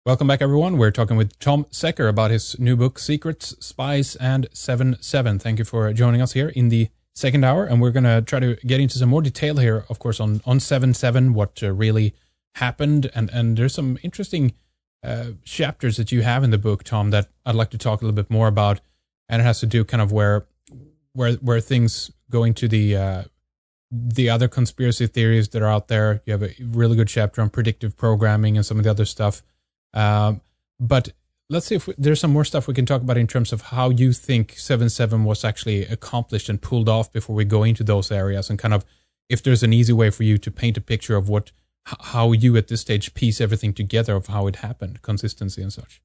Welcome back, everyone. We're talking with Tom Secker about his new book, Secrets, Spies, and 7/7. Thank you for joining us here in the second hour, and we're going to try to get into some more detail here, of course, on 7/7, what really happened, and there's some interesting chapters that you have in the book, Tom, that I'd like to talk a little bit more about, and it has to do kind of where things go into the other conspiracy theories that are out there. You have a really good chapter on predictive programming and some of the other stuff. But let's see if there's some more stuff we can talk about in terms of how you think 7/7 was actually accomplished and pulled off before we go into those areas, and kind of if there's an easy way for you to paint a picture of how you at this stage piece everything together of how it happened, consistency and such.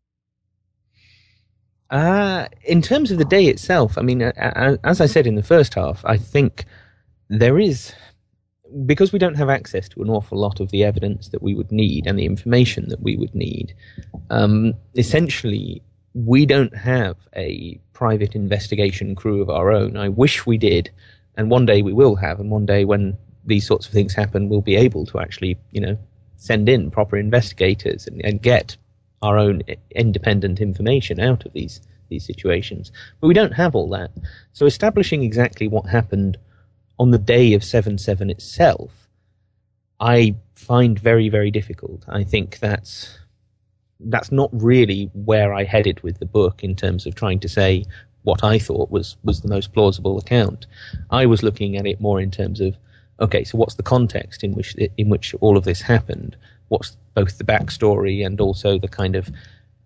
In terms of the day itself, I mean, as I said in the first half, I think there is, because we don't have access to an awful lot of the evidence that we would need and the information that we would need, essentially, we don't have a private investigation crew of our own. I wish we did, and one day we will have, and one day when these sorts of things happen, we'll be able to actually, send in proper investigators and get our own independent information out of these situations. But we don't have all that. So establishing exactly what happened on the day of 7/7 itself, I find very, very difficult. I think that's not really where I headed with the book in terms of trying to say what I thought was the most plausible account. I was looking at it more in terms of, okay, so what's the context in which all of this happened? What's both the backstory and also the kind of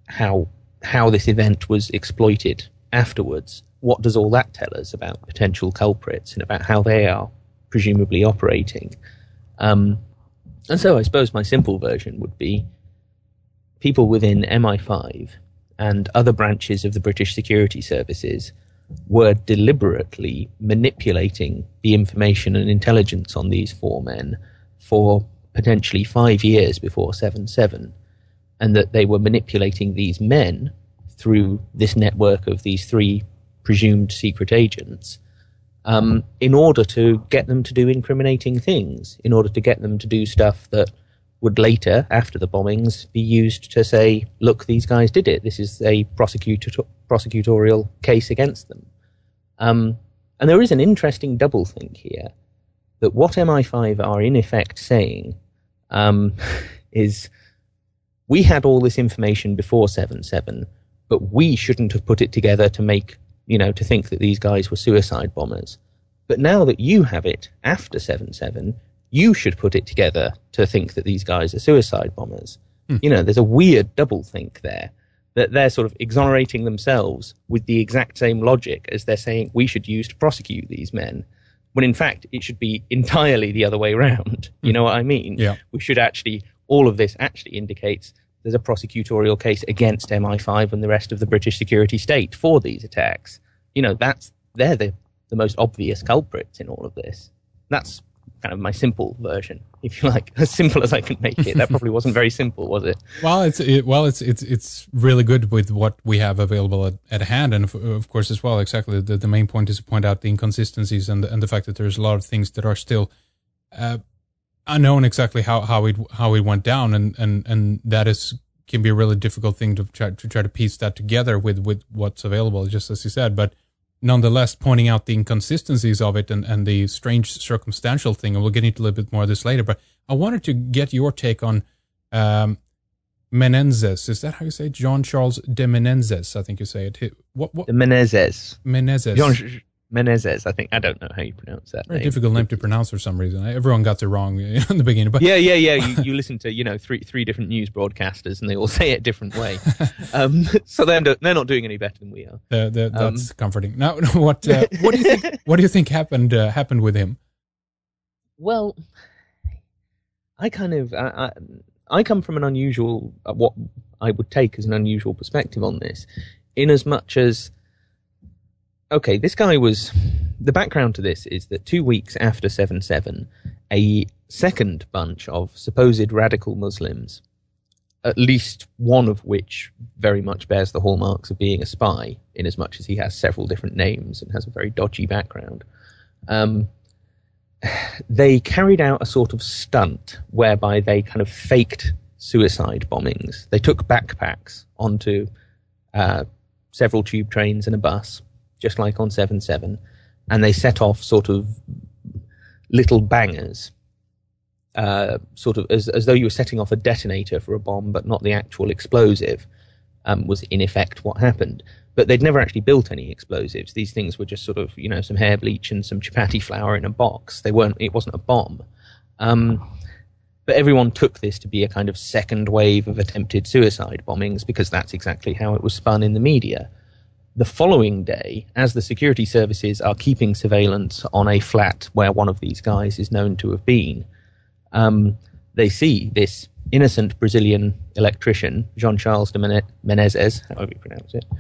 how this event was exploited afterwards? What does all that tell us about potential culprits and about how they are presumably operating? And so I suppose my simple version would be people within MI5 and other branches of the British security services were deliberately manipulating the information and intelligence on these four men for potentially 5 years before 7/7, and that they were manipulating these men through this network of these three presumed secret agents in order to get them to do incriminating things, in order to get them to do stuff that would later, after the bombings, be used to say, look, these guys did it. This is a prosecutorial case against them. And there is an interesting doublethink here, that what MI5 are in effect saying is, we had all this information before 7/7, but we shouldn't have put it together to make, to think that these guys were suicide bombers. But now that you have it after 7/7, you should put it together to think that these guys are suicide bombers. There's a weird doublethink there, that they're sort of exonerating themselves with the exact same logic as they're saying we should use to prosecute these men, when in fact it should be entirely the other way around. You know what I mean? Yeah. We should actually, all of this actually indicates there's a prosecutorial case against MI5 and the rest of the British security state for these attacks. They're the most obvious culprits in all of this. That's kind of my simple version, if you like, as simple as I can make it. That probably wasn't very simple, was it? Well, it's really good with what we have available at hand, and of course as well, exactly. The main point is to point out the inconsistencies and the fact that there's a lot of things that are still unknown exactly how it went down, and that can be a really difficult thing to try to piece that together with what's available, just as you said, but. Nonetheless, pointing out the inconsistencies of it and the strange circumstantial thing, and we'll get into a little bit more of this later, but I wanted to get your take on Menezes. Is that how you say it? Jean Charles de Menezes, I think you say it. What? De Menezes. Menezes. Jean Menezes, I think. I don't know how you pronounce that. Very difficult name to pronounce for some reason. Everyone got it wrong in the beginning. But yeah. You listen to three different news broadcasters, and they all say it a different way. So they're not doing any better than we are. That's comforting. Now, what do you think? What do you think happened with him? Well, I come from an unusual, what I would take as an unusual perspective on this, in as much as. Okay, the background to this is that 2 weeks after 7/7, a second bunch of supposed radical Muslims, at least one of which very much bears the hallmarks of being a spy, in as much as he has several different names and has a very dodgy background, they carried out a sort of stunt whereby they kind of faked suicide bombings. They took backpacks onto several tube trains and a bus, just like on 7/7, and they set off sort of little bangers, sort of as though you were setting off a detonator for a bomb, but not the actual explosive, was in effect what happened. But they'd never actually built any explosives. These things were just sort of, some hair bleach and some chapati flour in a box. It wasn't a bomb. But everyone took this to be a kind of second wave of attempted suicide bombings because that's exactly how it was spun in the media. The following day, as the security services are keeping surveillance on a flat where one of these guys is known to have been, they see this innocent Brazilian electrician, Jean-Charles de Menezes, however you pronounce it.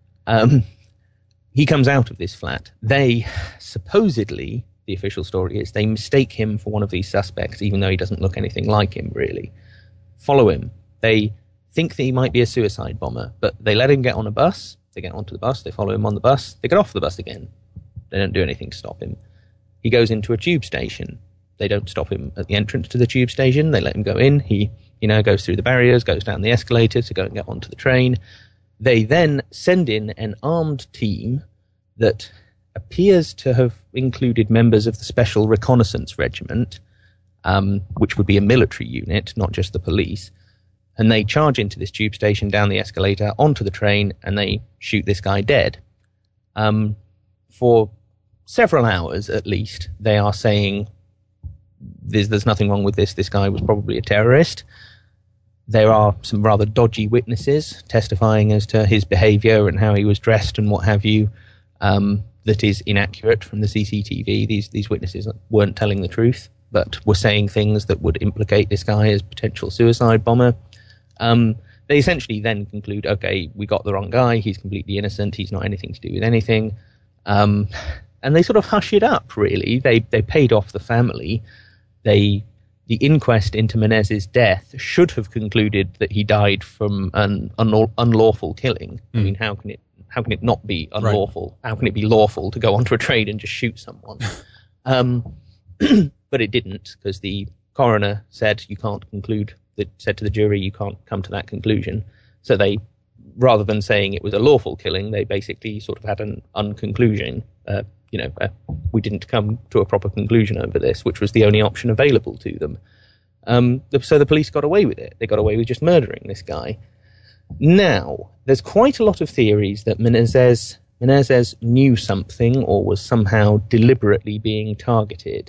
He comes out of this flat. They supposedly, the official story is, they mistake him for one of these suspects, even though he doesn't look anything like him, really. Follow him. They think that he might be a suicide bomber, but they let him get on a bus. They get onto the bus. They follow him on the bus. They get off the bus again. They don't do anything to stop him. He goes into a tube station. They don't stop him at the entrance to the tube station. They let him go in. He, goes through the barriers, goes down the escalator to go and get onto the train. They then send in an armed team that appears to have included members of the Special Reconnaissance Regiment, which would be a military unit, not just the police. And they charge into this tube station, down the escalator, onto the train, and they shoot this guy dead. For several hours, at least, they are saying there's nothing wrong with this. This guy was probably a terrorist. There are some rather dodgy witnesses testifying as to his behavior and how he was dressed and what have you, that is inaccurate from the CCTV. These witnesses weren't telling the truth, but were saying things that would implicate this guy as potential suicide bomber. They essentially then conclude, okay, we got the wrong guy. He's completely innocent. He's not anything to do with anything. And they sort of hush it up, really. They paid off the family. The inquest into Menezes' death should have concluded that he died from an unlawful killing. I mean, how can it not be unlawful? Right. How can it be lawful to go onto a train and just shoot someone? But it didn't, because the coroner said said to the jury, you can't come to that conclusion. So they, rather than saying it was a lawful killing, they basically sort of had an unconclusion. We didn't come to a proper conclusion over this, which was the only option available to them. So the police got away with it. They got away with just murdering this guy. Now, there's quite a lot of theories that Menezes knew something or was somehow deliberately being targeted.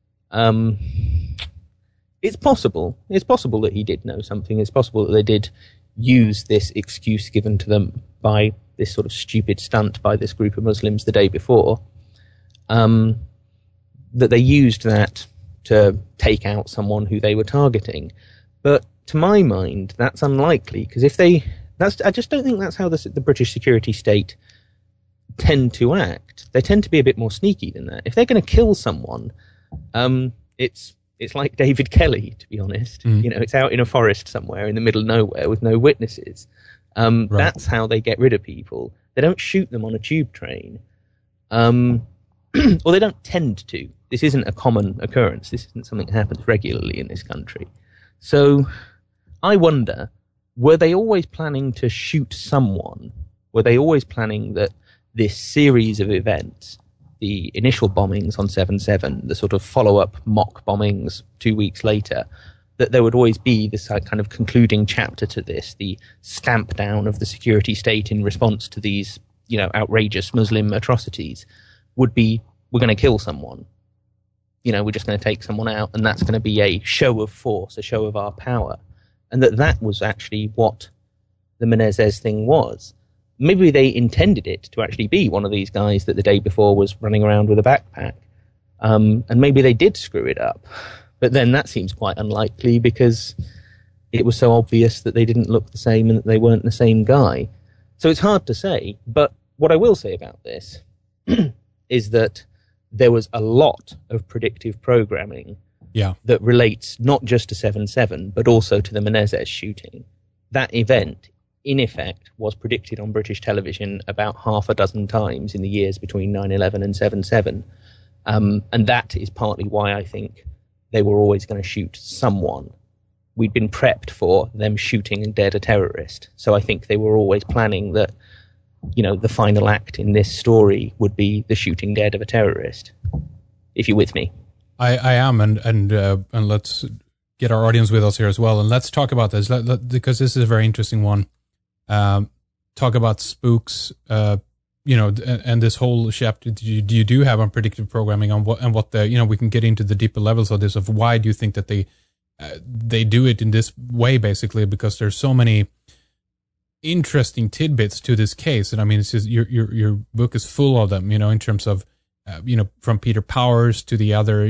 It's possible. It's possible that he did know something. It's possible that they did use this excuse given to them by this sort of stupid stunt by this group of Muslims the day before, that they used that to take out someone who they were targeting. But to my mind, that's unlikely, because I just don't think that's how the British security state tend to act. They tend to be a bit more sneaky than that. If they're going to kill someone, it's like David Kelly, to be honest. It's out in a forest somewhere in the middle of nowhere with no witnesses. Right. That's how they get rid of people. They don't shoot them on a tube train. Or they don't tend to. This isn't a common occurrence. This isn't something that happens regularly in this country. So I wonder, were they always planning to shoot someone? Were they always planning that this series of events, the initial bombings on 7/7, the sort of follow-up mock bombings 2 weeks later, that there would always be this kind of concluding chapter to this, the stamp down of the security state in response to these, outrageous Muslim atrocities, would be, we're going to kill someone. We're just going to take someone out, and that's going to be a show of force, a show of our power. And that was actually what the Menezes thing was. Maybe they intended it to actually be one of these guys that the day before was running around with a backpack. And maybe they did screw it up. But then that seems quite unlikely, because it was so obvious that they didn't look the same and that they weren't the same guy. So it's hard to say. But what I will say about this is that there was a lot of predictive programming that relates not just to 7/7, but also to the Menezes shooting. That event, in effect, was predicted on British television about half a dozen times in the years between 9/11 and 7/7. And that is partly why I think they were always going to shoot someone. we'd been prepped for them shooting dead a terrorist. So I think they were always planning that, the final act in this story would be the shooting dead of a terrorist. If you're with me. I am, and let's get our audience with us here as well, and let's talk about this because this is a very interesting one. Talk about spooks, and this whole chapter you do have on predictive programming on what the we can get into the deeper levels of this, of why do you think that they do it in this way, basically, because there's so many interesting tidbits to this case, and I mean, it's just, your book is full of them, in terms of from Peter Powers to the other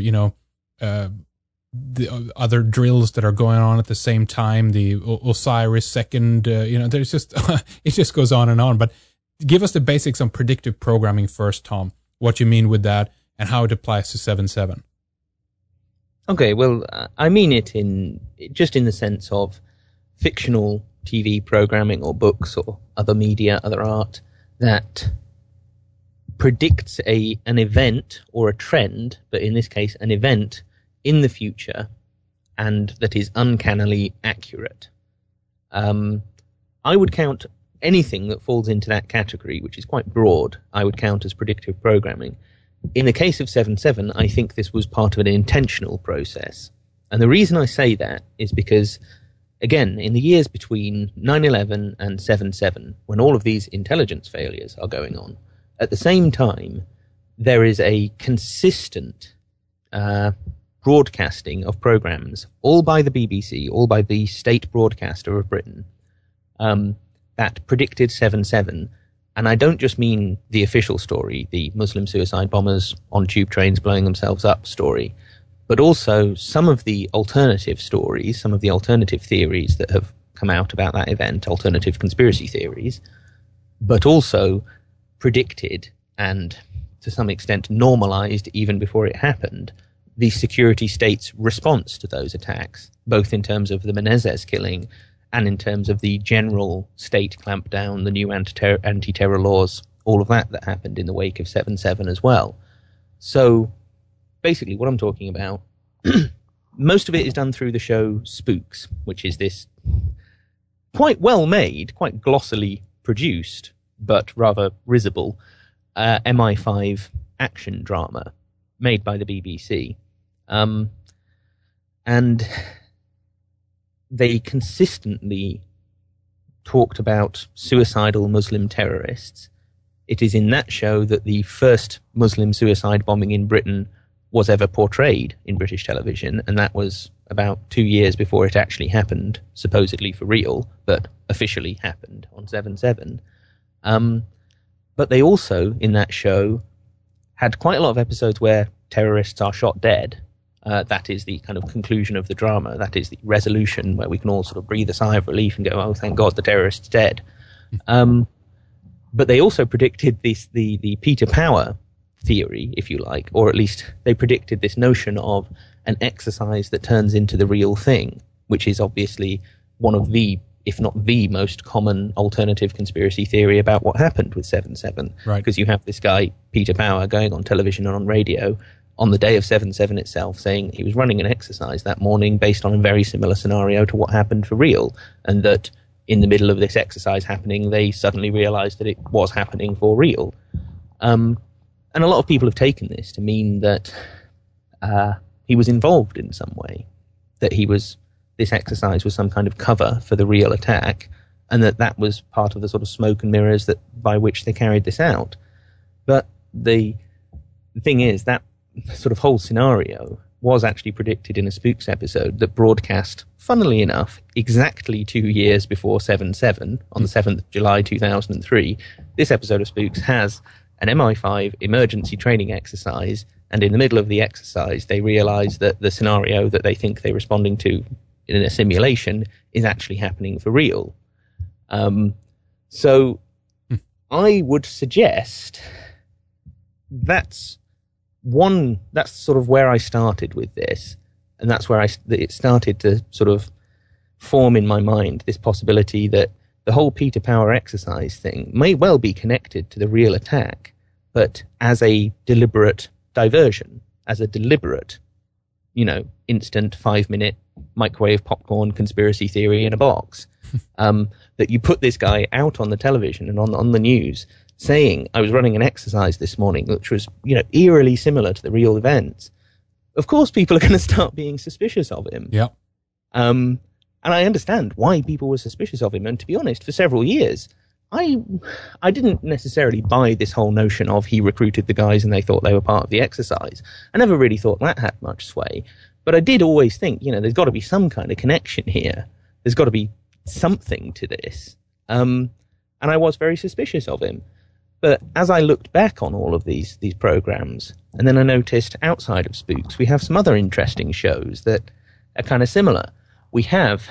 the other drills that are going on at the same time, the Osiris second, there's just it just goes on and on. But give us the basics on predictive programming first, Tom. What you mean with that and how it applies to 7.7. Okay, well, I mean it in the sense of fictional TV programming or books or other media, other art that predicts an event or a trend, but in this case, an event in the future, and that is uncannily accurate. I would count anything that falls into that category, which is quite broad, I would count as predictive programming. In the case of 7.7, I think this was part of an intentional process. And the reason I say that is because, again, in the years between 9/11 and 7.7, when all of these intelligence failures are going on, at the same time, there is a consistent broadcasting of programs, all by the BBC, all by the state broadcaster of Britain, that predicted 7.7. And I don't just mean the official story, the Muslim suicide bombers on tube trains blowing themselves up story, but also some of the alternative stories, some of the alternative theories that have come out about that event, alternative conspiracy theories, but also predicted and to some extent normalized even before it happened the security state's response to those attacks, both in terms of the Menezes killing and in terms of the general state clampdown, the new anti-terror laws, all of that happened in the wake of 7.7 as well. So basically what I'm talking about, most of it is done through the show Spooks, which is this quite well made, quite glossily produced, but rather risible MI5 action drama made by the BBC. And they consistently talked about suicidal Muslim terrorists. It is in that show that the first Muslim suicide bombing in Britain was ever portrayed in British television, and that was about 2 years before it actually happened, supposedly for real, but officially happened on 7.7. But they also, in that show, had quite a lot of episodes where terrorists are shot dead. That is the kind of conclusion of the drama. That is the resolution where we can all sort of breathe a sigh of relief and go, oh, thank God the terrorist's dead. But they also predicted the Peter Power theory, if you like, or at least they predicted this notion of an exercise that turns into the real thing, which is obviously one of the, if not the most common alternative conspiracy theory about what happened with 7.7. Right. Because you have this guy, Peter Power, going on television and on radio on the day of 7.7 itself, saying he was running an exercise that morning based on a very similar scenario to what happened for real, and that in the middle of this exercise happening, they suddenly realized that it was happening for real. And a lot of people have taken this to mean that he was involved in some way, that this exercise was some kind of cover for the real attack, and that was part of the sort of smoke and mirrors that by which they carried this out. But the thing is, that sort of whole scenario was actually predicted in a Spooks episode that broadcast, funnily enough, exactly 2 years before 7.7, on the 7th of July 2003. This episode of Spooks has an MI5 emergency training exercise, and in the middle of the exercise, they realize that the scenario that they think they're responding to in a simulation is actually happening for real. So I would suggest that's sort of where I started with this, and that's where it started to sort of form in my mind this possibility that the whole Peter Power exercise thing may well be connected to the real attack, but as a deliberate diversion, as a deliberate, instant 5-minute microwave popcorn conspiracy theory in a box. That you put this guy out on the television and on the news saying, I was running an exercise this morning, which was, eerily similar to the real events. Of course, people are going to start being suspicious of him. Yeah. And I understand why people were suspicious of him. And to be honest, for several years, I didn't necessarily buy this whole notion of he recruited the guys and they thought they were part of the exercise. I never really thought that had much sway. But I did always think, there's got to be some kind of connection here. There's got to be something to this. And I was very suspicious of him. But as I looked back on all of these programs, and then I noticed outside of Spooks, we have some other interesting shows that are kind of similar. We have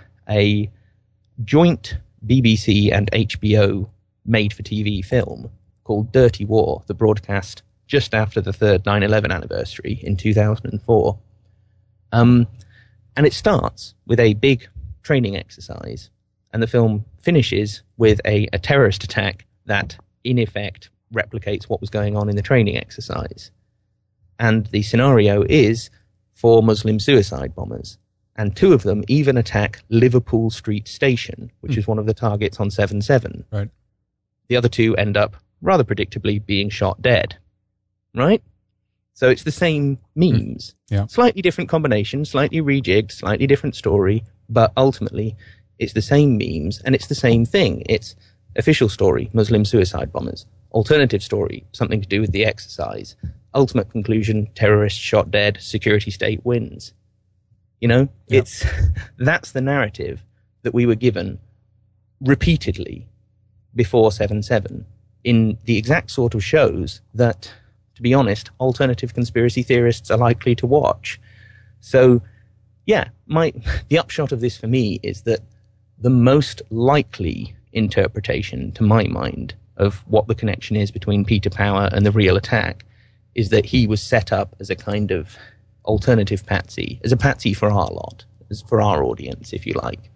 a joint BBC and HBO made-for-TV film called Dirty War, that broadcast just after the third 9/11 anniversary in 2004. And it starts with a big training exercise, and the film finishes with a terrorist attack that, in effect, replicates what was going on in the training exercise. And the scenario is 4 Muslim suicide bombers. And 2 of them even attack Liverpool Street Station, which is one of the targets on 7/7. Right. The other 2 end up, rather predictably, being shot dead. Right? So it's the same memes. Yeah. Slightly different combination, slightly rejigged, slightly different story, but ultimately it's the same memes and it's the same thing. It's official story, Muslim suicide bombers. Alternative story, something to do with the exercise. Ultimate conclusion, terrorists shot dead, security state wins. Yep. That's the narrative that we were given repeatedly before 7/7 in the exact sort of shows that, to be honest, alternative conspiracy theorists are likely to watch. So, yeah, the upshot of this for me is that the most likely interpretation, to my mind, of what the connection is between Peter Power and the real attack is that he was set up as a kind of alternative patsy, as a patsy for our lot, as for our audience, if you like.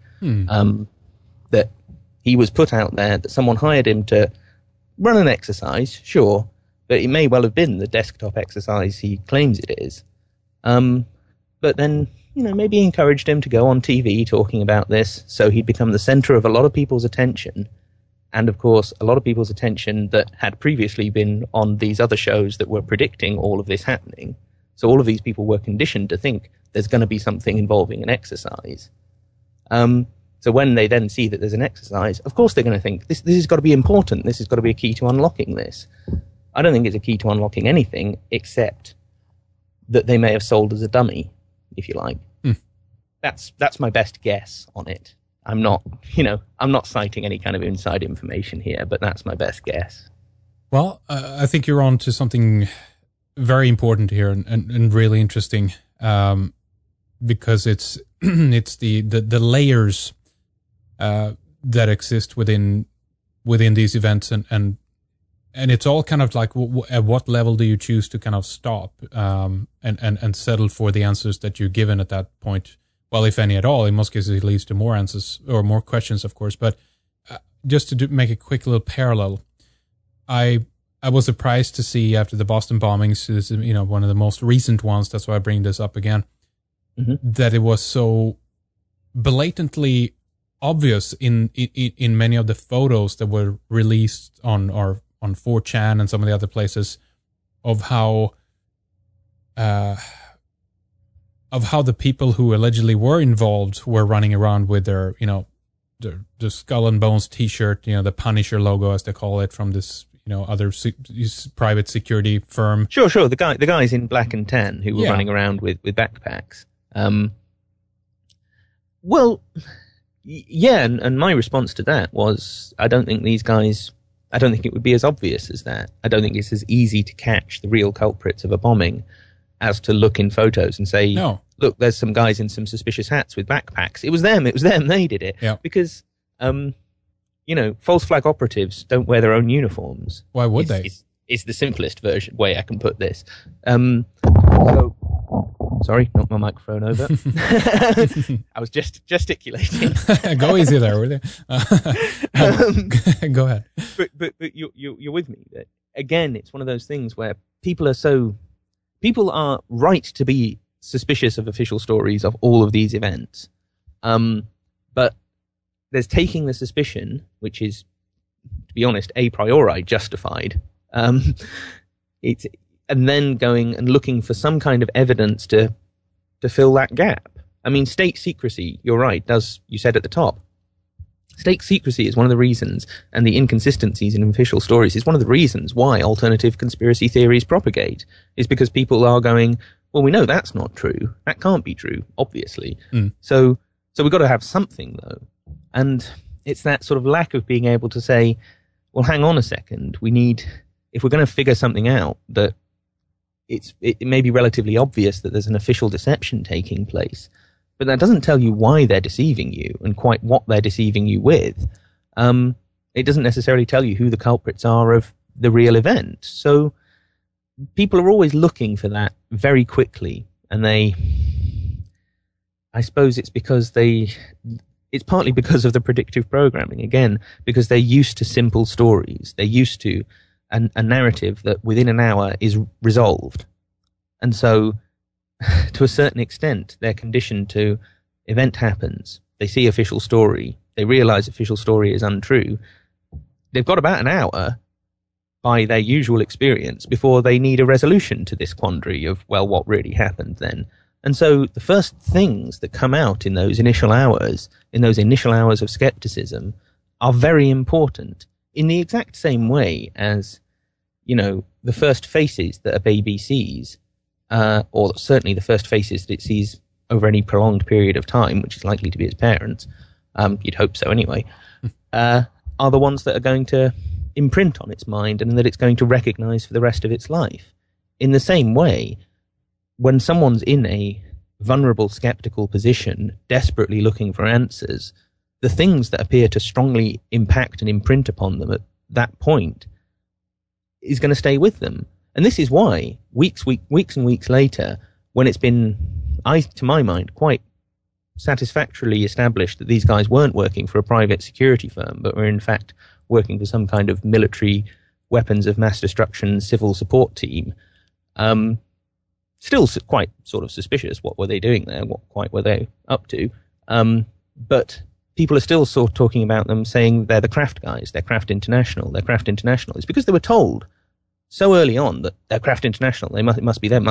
That he was put out there, that someone hired him to run an exercise, sure, but it may well have been the desktop exercise he claims it is. But then, maybe encouraged him to go on TV talking about this, so he'd become the center of a lot of people's attention. And of course, a lot of people's attention that had previously been on these other shows that were predicting all of this happening. So all of these people were conditioned to think there's going to be something involving an exercise. So when they then see that there's an exercise, of course they're going to think, this has got to be important. This has got to be a key to unlocking this. I don't think it's a key to unlocking anything, except that they may have sold as a dummy, if you like. That's my best guess on it. I'm not citing any kind of inside information here, but that's my best guess. Well, I think you're on to something very important here and really interesting, because it's it's the layers that exist within these events, and it's all kind of like at what level do you choose to kind of stop and settle for the answers that you're given at that point. Well, if any at all. In most cases, it leads to more answers or more questions, of course. But just to make a quick little parallel, I was surprised to see after the Boston bombings, this is, one of the most recent ones. That's why I bring this up again. That it was so blatantly obvious in many of the photos that were released on 4chan and some of the other places of how the people who allegedly were involved were running around with their, the Skull and Bones T-shirt, the Punisher logo, as they call it, from this, other private security firm. Sure. The guys in black and tan who were running around with backpacks. And my response to that was, I don't think it would be as obvious as that. I don't think it's as easy to catch the real culprits of a bombing as to look in photos and say, no, look, there's some guys in some suspicious hats with backpacks. It was them, they did it. Yeah. Because, false flag operatives don't wear their own uniforms. Why would they? It's the simplest way I can put this. Sorry, knocked my microphone over. I was just gesticulating. Go easy there, will you? Go ahead. But you're with me. Again, it's one of those things where people are right to be suspicious of official stories of all of these events. But there's taking the suspicion, which is, to be honest, a priori justified, and then going and looking for some kind of evidence to fill that gap. I mean, state secrecy, you're right, you said at the top, state secrecy is one of the reasons, and the inconsistencies in official stories is one of the reasons why alternative conspiracy theories propagate, is because people are going, well, we know that's not true. That can't be true, obviously. So we've got to have something, though. And it's that sort of lack of being able to say, well, hang on a second, if we're going to figure something out, that it may be relatively obvious that there's an official deception taking place, but that doesn't tell you why they're deceiving you and quite what they're deceiving you with. It doesn't necessarily tell you who the culprits are of the real event. So people are always looking for that very quickly, and I suppose it's partly because of the predictive programming, again, because they're used to simple stories. They're used to a narrative that within an hour is resolved. And so, to a certain extent, they're conditioned to event happens. They see official story. They realize official story is untrue. They've got about an hour by their usual experience before they need a resolution to this quandary of, well, what really happened then? And so the first things that come out in those initial hours of skepticism, are very important in the exact same way as, the first faces that a baby sees, or certainly the first faces that it sees over any prolonged period of time, which is likely to be its parents, you'd hope so anyway, are the ones that are going to imprint on its mind and that it's going to recognize for the rest of its life. In the same way, when someone's in a vulnerable, skeptical position, desperately looking for answers, the things that appear to strongly impact and imprint upon them at that point is going to stay with them. And this is why weeks and weeks later, when it's been, to my mind, quite satisfactorily established that these guys weren't working for a private security firm, but were in fact working for some kind of military weapons of mass destruction civil support team, still quite sort of suspicious. What were they doing there? What quite were they up to? But people are still sort of talking about them, saying they're the Kraft guys, they're Kraft International, they're Kraft International. It's because they were told so early on that they're Kraft International, it must be them,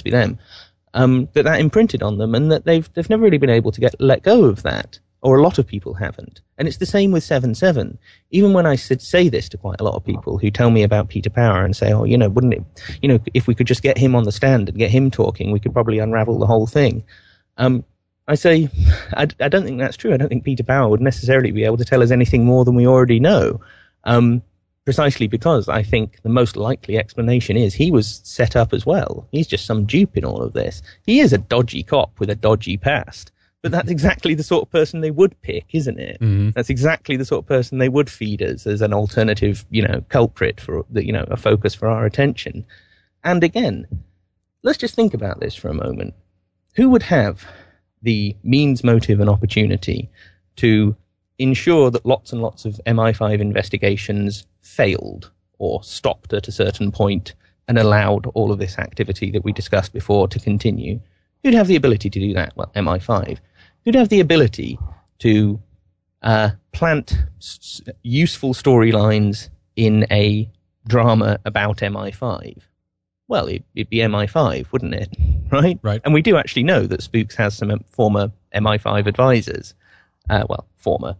that imprinted on them, and that they've never really been able to let go of that, or a lot of people haven't. And it's the same with 7/7. Even when I say this to quite a lot of people who tell me about Peter Power and say, oh, wouldn't it, if we could just get him on the stand and get him talking, we could probably unravel the whole thing. I say, I don't think that's true. I don't think Peter Power would necessarily be able to tell us anything more than we already know. Precisely because I think the most likely explanation is he was set up as well. He's just some dupe in all of this. He is a dodgy cop with a dodgy past. But that's exactly the sort of person they would pick, isn't it? Mm-hmm. That's exactly the sort of person they would feed us as an alternative, culprit for a focus for our attention. And again, let's just think about this for a moment. Who would have the means, motive, and opportunity to ensure that lots and lots of MI5 investigations failed or stopped at a certain point and allowed all of this activity that we discussed before to continue? Who'd have the ability to do that? Well, MI5. Who'd have the ability to plant useful storylines in a drama about MI5? Well, it'd be MI5, wouldn't it? Right? And we do actually know that Spooks has some former MI5 advisors. Former,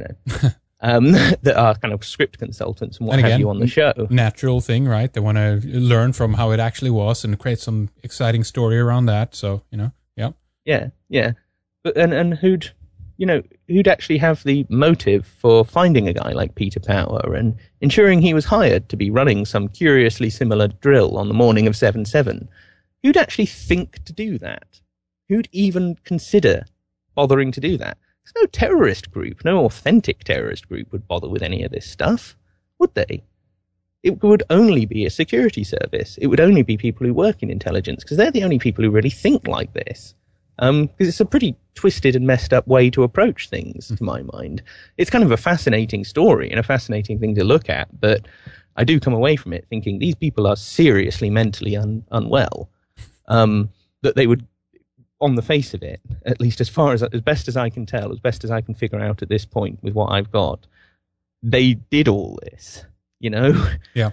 that are kind of script consultants and what have you on the show. Natural thing, right? They want to learn from how it actually was and create some exciting story around that. So, yeah. Yeah. But and who'd actually have the motive for finding a guy like Peter Power and ensuring he was hired to be running some curiously similar drill on the morning of 7/7? Who'd actually think to do that? Who'd even consider bothering to do that? There's no terrorist group, no authentic terrorist group would bother with any of this stuff, would they? It would only be a security service. It would only be people who work in intelligence, because they're the only people who really think like this. Because it's a pretty twisted and messed up way to approach things, to my mind. It's kind of a fascinating story and a fascinating thing to look at, but I do come away from it thinking these people are seriously mentally unwell. That they would on the face of it, at least as best as I can tell, as best as I can figure out at this point with what I've got, they did all this, Yeah.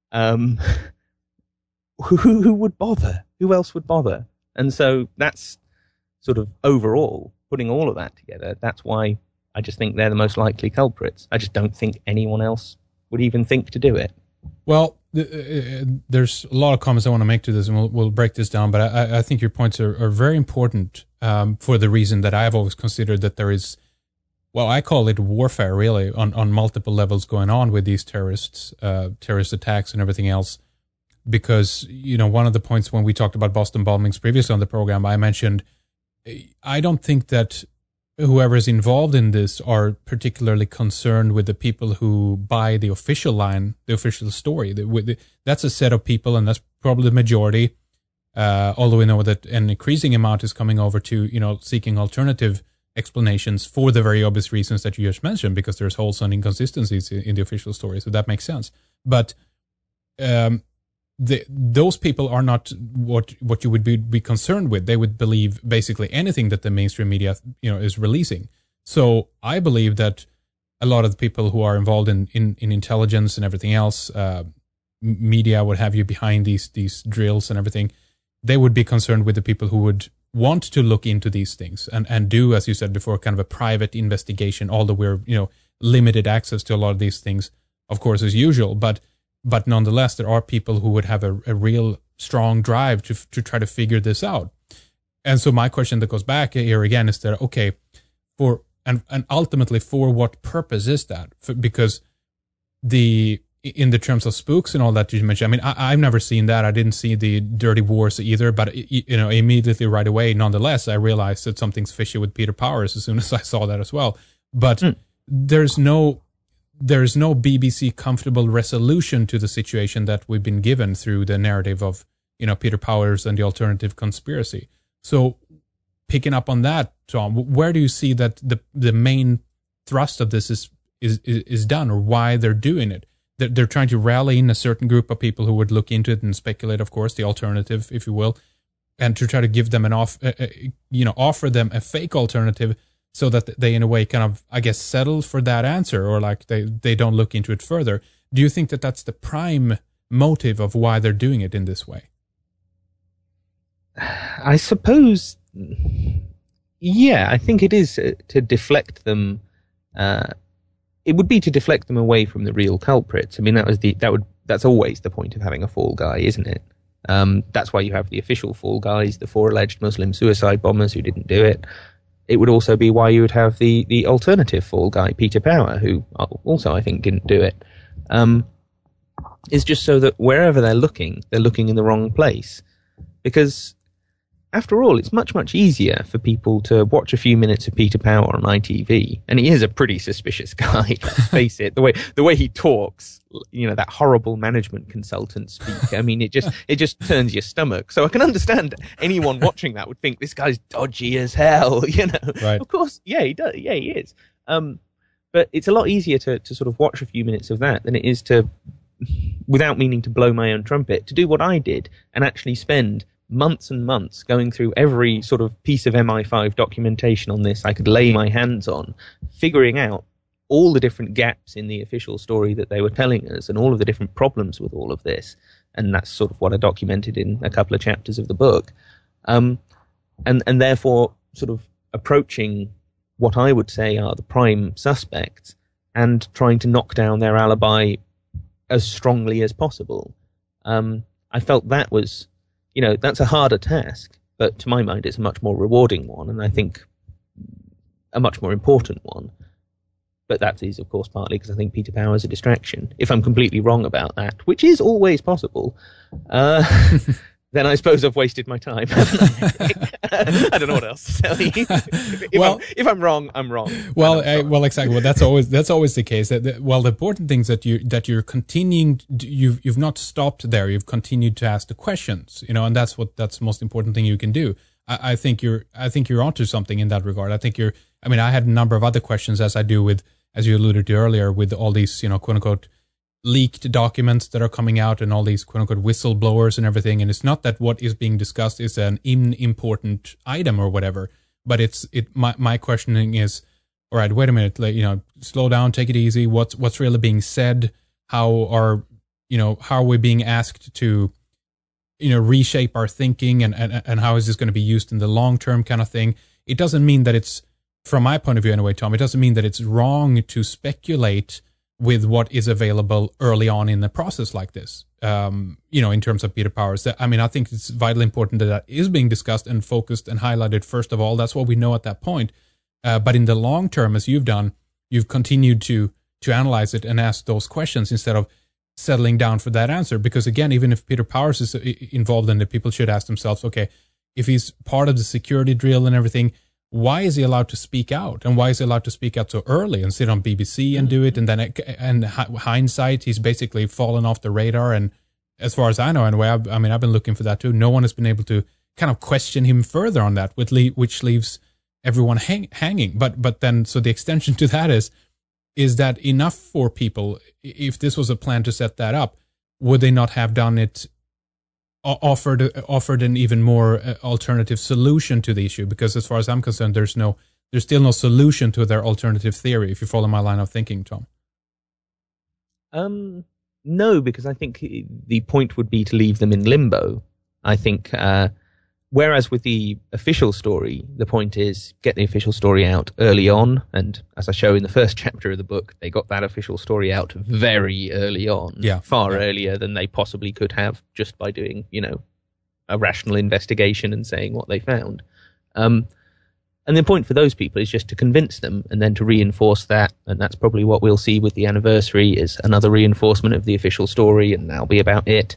Who would bother? Who else would bother? And so that's sort of overall, putting all of that together, that's why I just think they're the most likely culprits. I just don't think anyone else would even think to do it. Well, there's a lot of comments I want to make to this, and we'll break this down, but I think your points are very important for the reason that I've always considered that there is, well, I call it warfare, really, on multiple levels going on with these terrorist attacks and everything else. Because, one of the points when we talked about Boston bombings previously on the program, I mentioned, I don't think that whoever is involved in this are particularly concerned with the people who buy the official line, the official story. That's a set of people, and that's probably the majority. Although we know that an increasing amount is coming over to, seeking alternative explanations for the very obvious reasons that you just mentioned, because there's holes and inconsistencies in the official story. So that makes sense. But those people are not what you would be concerned with. They would believe basically anything that the mainstream media is releasing. So I believe that a lot of the people who are involved in intelligence and everything else, media, what have you, behind these drills and everything, they would be concerned with the people who would want to look into these things and do, as you said before, kind of a private investigation, although we're limited access to a lot of these things, of course, as usual. But nonetheless, there are people who would have a real strong drive to try to figure this out. And so my question that goes back here again is that, okay, and ultimately for what purpose is that? Because in the terms of spooks and all that you mentioned, I mean, I've never seen that. I didn't see the Dirty Wars either, but immediately right away, nonetheless, I realized that something's fishy with Peter Powers as soon as I saw that as well. But there's no BBC comfortable resolution to the situation that we've been given through the narrative of, Peter Powers and the alternative conspiracy. So picking up on that, Tom, where do you see that the main thrust of this is done, or why they're doing it? They're trying to rally in a certain group of people who would look into it and speculate, of course, the alternative, if you will, and to try to give them offer them a fake alternative, so that they, in a way, kind of, I guess, settle for that answer, or like they don't look into it further. Do you think that that's the prime motive of why they're doing it in this way? I suppose, yeah, I think it is to deflect them. It would be to deflect them away from the real culprits. I mean, that's always the point of having a fall guy, isn't it? That's why you have the official fall guys, the 4 alleged Muslim suicide bombers who didn't do it. It would also be why you would have the alternative fall guy, Peter Power, who also, I think, didn't do it. It's just so that wherever they're looking in the wrong place. Because, after all, it's much, much easier for people to watch a few minutes of Peter Power on ITV. And he is a pretty suspicious guy, let's face it. The way he talks, that horrible management consultant speak. I mean, it just turns your stomach. So I can understand anyone watching that would think this guy's dodgy as hell, Right. Of course, yeah, he does. Yeah, he is. But it's a lot easier to sort of watch a few minutes of that than it is to, without meaning to blow my own trumpet, to do what I did and actually spend months and months going through every sort of piece of MI5 documentation on this I could lay my hands on, figuring out all the different gaps in the official story that they were telling us and all of the different problems with all of this. And that's sort of what I documented in a couple of chapters of the book. And therefore sort of approaching what I would say are the prime suspects and trying to knock down their alibi as strongly as possible. I felt that was, that's a harder task, but to my mind, it's a much more rewarding one, and I think a much more important one. But that is, of course, partly because I think Peter Power is a distraction. If I'm completely wrong about that, which is always possible, then I suppose I've wasted my time. I don't know what else to tell you. If I'm wrong, I'm wrong. Well, exactly. Well, that's always the case. The important thing is that you're continuing. You've not stopped there. You've continued to ask the questions. And that's the most important thing you can do. I think you're onto something in that regard. I had a number of other questions, as I do with, as you alluded to earlier, with all these, quote unquote, leaked documents that are coming out and all these quote unquote whistleblowers and everything. And it's not that what is being discussed is an important item or whatever, but my questioning is, all right, wait a minute, slow down, take it easy. What's really being said? How are we being asked to, reshape our thinking and how is this going to be used in the long term kind of thing? It doesn't mean that it's, from my point of view anyway, Tom, it doesn't mean that it's wrong to speculate with what is available early on in the process like this, in terms of Peter Powers. I think it's vitally important that is being discussed and focused and highlighted first of all. That's what we know at that point. But in the long term, as you've done, you've continued to analyze it and ask those questions instead of settling down for that answer. Because again, even if Peter Powers is involved in it, people should ask themselves, okay, if he's part of the security drill and everything, why is he allowed to speak out? And why is he allowed to speak out so early and sit on BBC and do it? And then, hindsight, he's basically fallen off the radar. And as far as I know, anyway, I've been looking for that too. No one has been able to kind of question him further on that, which leaves everyone hanging. But then, so the extension to that is that enough for people? If this was a plan to set that up, would they not have done it? Offered an even more alternative solution to the issue, because as far as I'm concerned, there's still no solution to their alternative theory. If you follow my line of thinking, Tom. No, because I think the point would be to leave them in limbo. I think, whereas with the official story, the point is get the official story out early on. And as I show in the first chapter of the book, they got that official story out very early on, far earlier than they possibly could have just by doing, a rational investigation and saying what they found. And the point for those people is just to convince them and then to reinforce that. And that's probably what we'll see with the anniversary, is another reinforcement of the official story, and that'll be about it.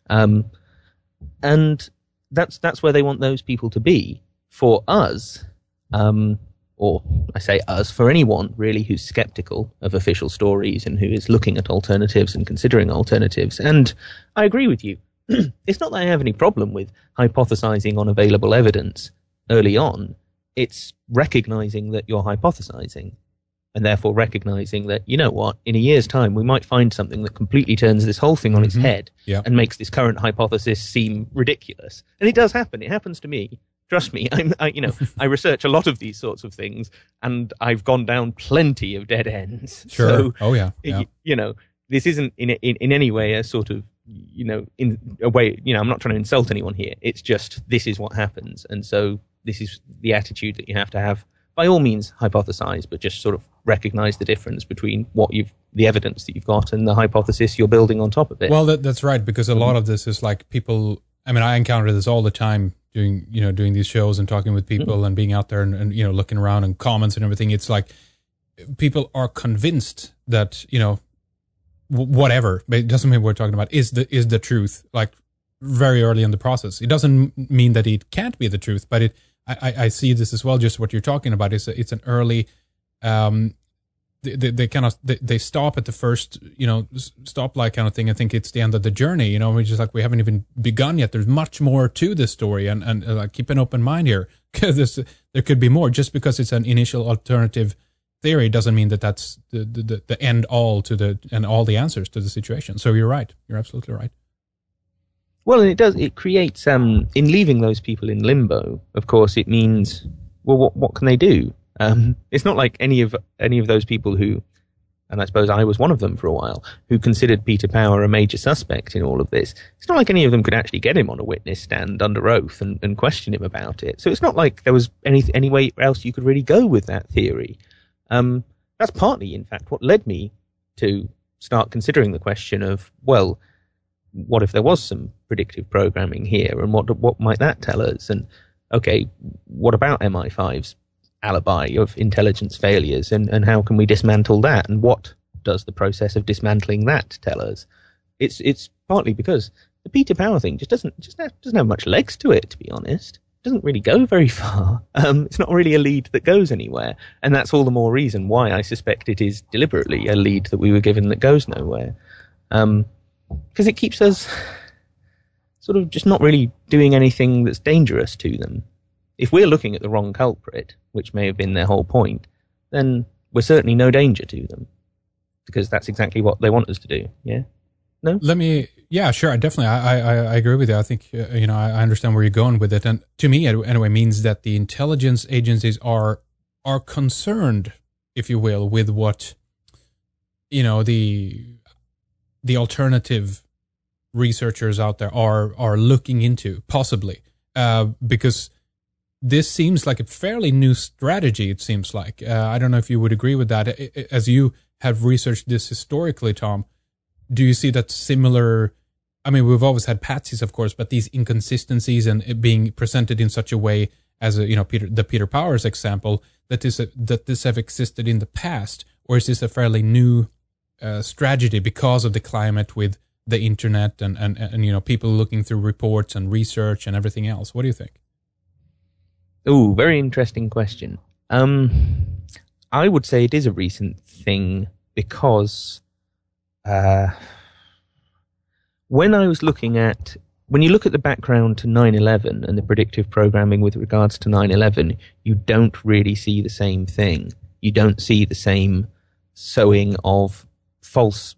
And that's where they want those people to be. For us, or I say us, for anyone really who's skeptical of official stories and who is looking at alternatives and considering alternatives. And I agree with you. It's not that I have any problem with hypothesizing on available evidence early on. It's recognizing that you're hypothesizing, and therefore recognizing that, in a year's time, we might find something that completely turns this whole thing on its head and makes this current hypothesis seem ridiculous. And it does happen. It happens to me. Trust me. I research a lot of these sorts of things, and I've gone down plenty of dead ends. Sure. So, this isn't in any way a sort of, in a way, I'm not trying to insult anyone here. It's just, this is what happens. And so this is the attitude that you have to have. By all means, hypothesize, but just sort of recognize the difference between the evidence that you've got and the hypothesis you're building on top of it. Well, that's right, because a lot of this is like people, I encounter this all the time doing these shows and talking with people and being out there and looking around and comments and everything. It's like people are convinced that, whatever, but it doesn't mean what we're talking about is the truth, like very early in the process. It doesn't mean that it can't be the truth, but I see this as well. Just what you're talking about is it's an early. They stop at the first stoplight kind of thing. I think it's the end of the journey. We're just like, we haven't even begun yet. There's much more to this story, and like, keep an open mind here, because there could be more. Just because it's an initial alternative theory doesn't mean that that's the end all and all the answers to the situation. So you're right. You're absolutely right. Well, and it creates, in leaving those people in limbo, of course, it means, well, what can they do? It's not like any of those people who, and I suppose I was one of them for a while, who considered Peter Power a major suspect in all of this. It's not like any of them could actually get him on a witness stand under oath and question him about it. So it's not like there was any way else you could really go with that theory. That's partly, in fact, what led me to start considering the question of, well, what if there was some predictive programming here, and what might that tell us? And okay, what about MI5's alibi of intelligence failures, and how can we dismantle that? And what does the process of dismantling that tell us? It's partly because the Peter Power thing just doesn't have much legs to it, to be honest. It doesn't really go very far. It's not really a lead that goes anywhere, and that's all the more reason why I suspect it is deliberately a lead that we were given that goes nowhere. Because it keeps us sort of just not really doing anything that's dangerous to them. If we're looking at the wrong culprit, which may have been their whole point, then we're certainly no danger to them. because that's exactly what they want us to do. Yeah. No? Yeah, sure. I agree with you. I think, I understand where you're going with it. And to me, anyway, means that the intelligence agencies are concerned, if you will, with what, the alternative researchers out there are looking into, possibly, because this seems like a fairly new strategy, it seems like. I don't know if you would agree with that. As you have researched this historically, Tom, do you see that similar? I mean, we've always had patsies, of course, but these inconsistencies and it being presented in such a way as the Peter Powers example, that this have existed in the past, or is this a fairly new strategy because of the climate with the internet and people looking through reports and research and everything else? What do you think? Oh, very interesting question. I would say it is a recent thing because when you look at the background to 9/11 and the predictive programming with regards to 9/11, you don't really see the same thing. You don't see the same sowing of false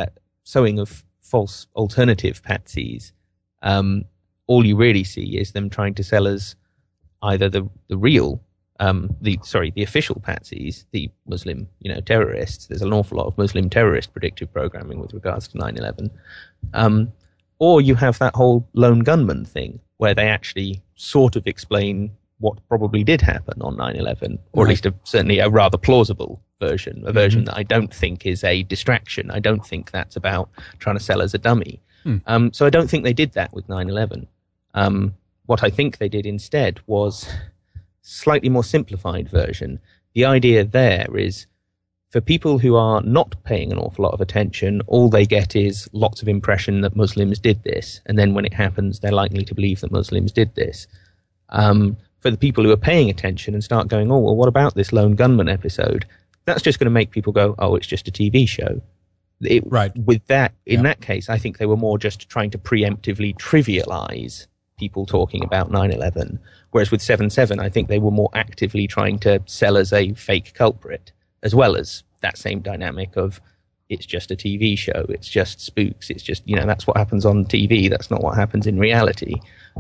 alternative patsies. All you really see is them trying to sell us either the real, the official patsies, the Muslim, terrorists. There's an awful lot of Muslim terrorist predictive programming with regards to 9/11. Or you have that whole lone gunman thing where they actually sort of explain what probably did happen on 9/11, or at least certainly a rather plausible version, a version that I don't think is a distraction. I don't think that's about trying to sell as a dummy. So I don't think they did that with 9/11. What I think they did instead was slightly more simplified version. The idea there is for people who are not paying an awful lot of attention, all they get is lots of impression that Muslims did this. And then when it happens, they're likely to believe that Muslims did this. For the people who are paying attention and start going, oh, well, what about this lone gunman episode? That's just going to make people go, oh, it's just a TV show. With that, in that case, I think they were more just trying to preemptively trivialize people talking about 9/11. Whereas with 7/7, I think they were more actively trying to sell as a fake culprit, as well as that same dynamic of it's just a TV show, it's just spooks, it's just, that's what happens on TV, that's not what happens in reality.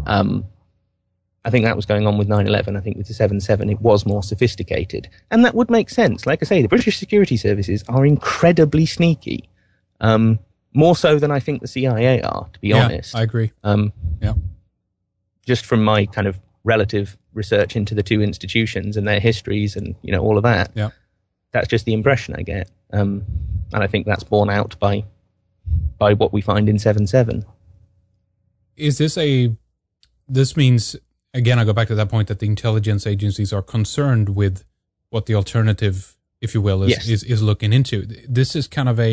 I think that was going on with 9/11. I think with the 7/7, it was more sophisticated. And that would make sense. Like I say, the British security services are incredibly sneaky. More so than I think the CIA are, to be honest. I agree. Just from my kind of relative research into the two institutions and their histories and, all of that. Yeah. That's just the impression I get. And I think that's borne out by what we find in 7/7. This means, again, I go back to that point that the intelligence agencies are concerned with what the alternative, if you will, is looking into. This is kind of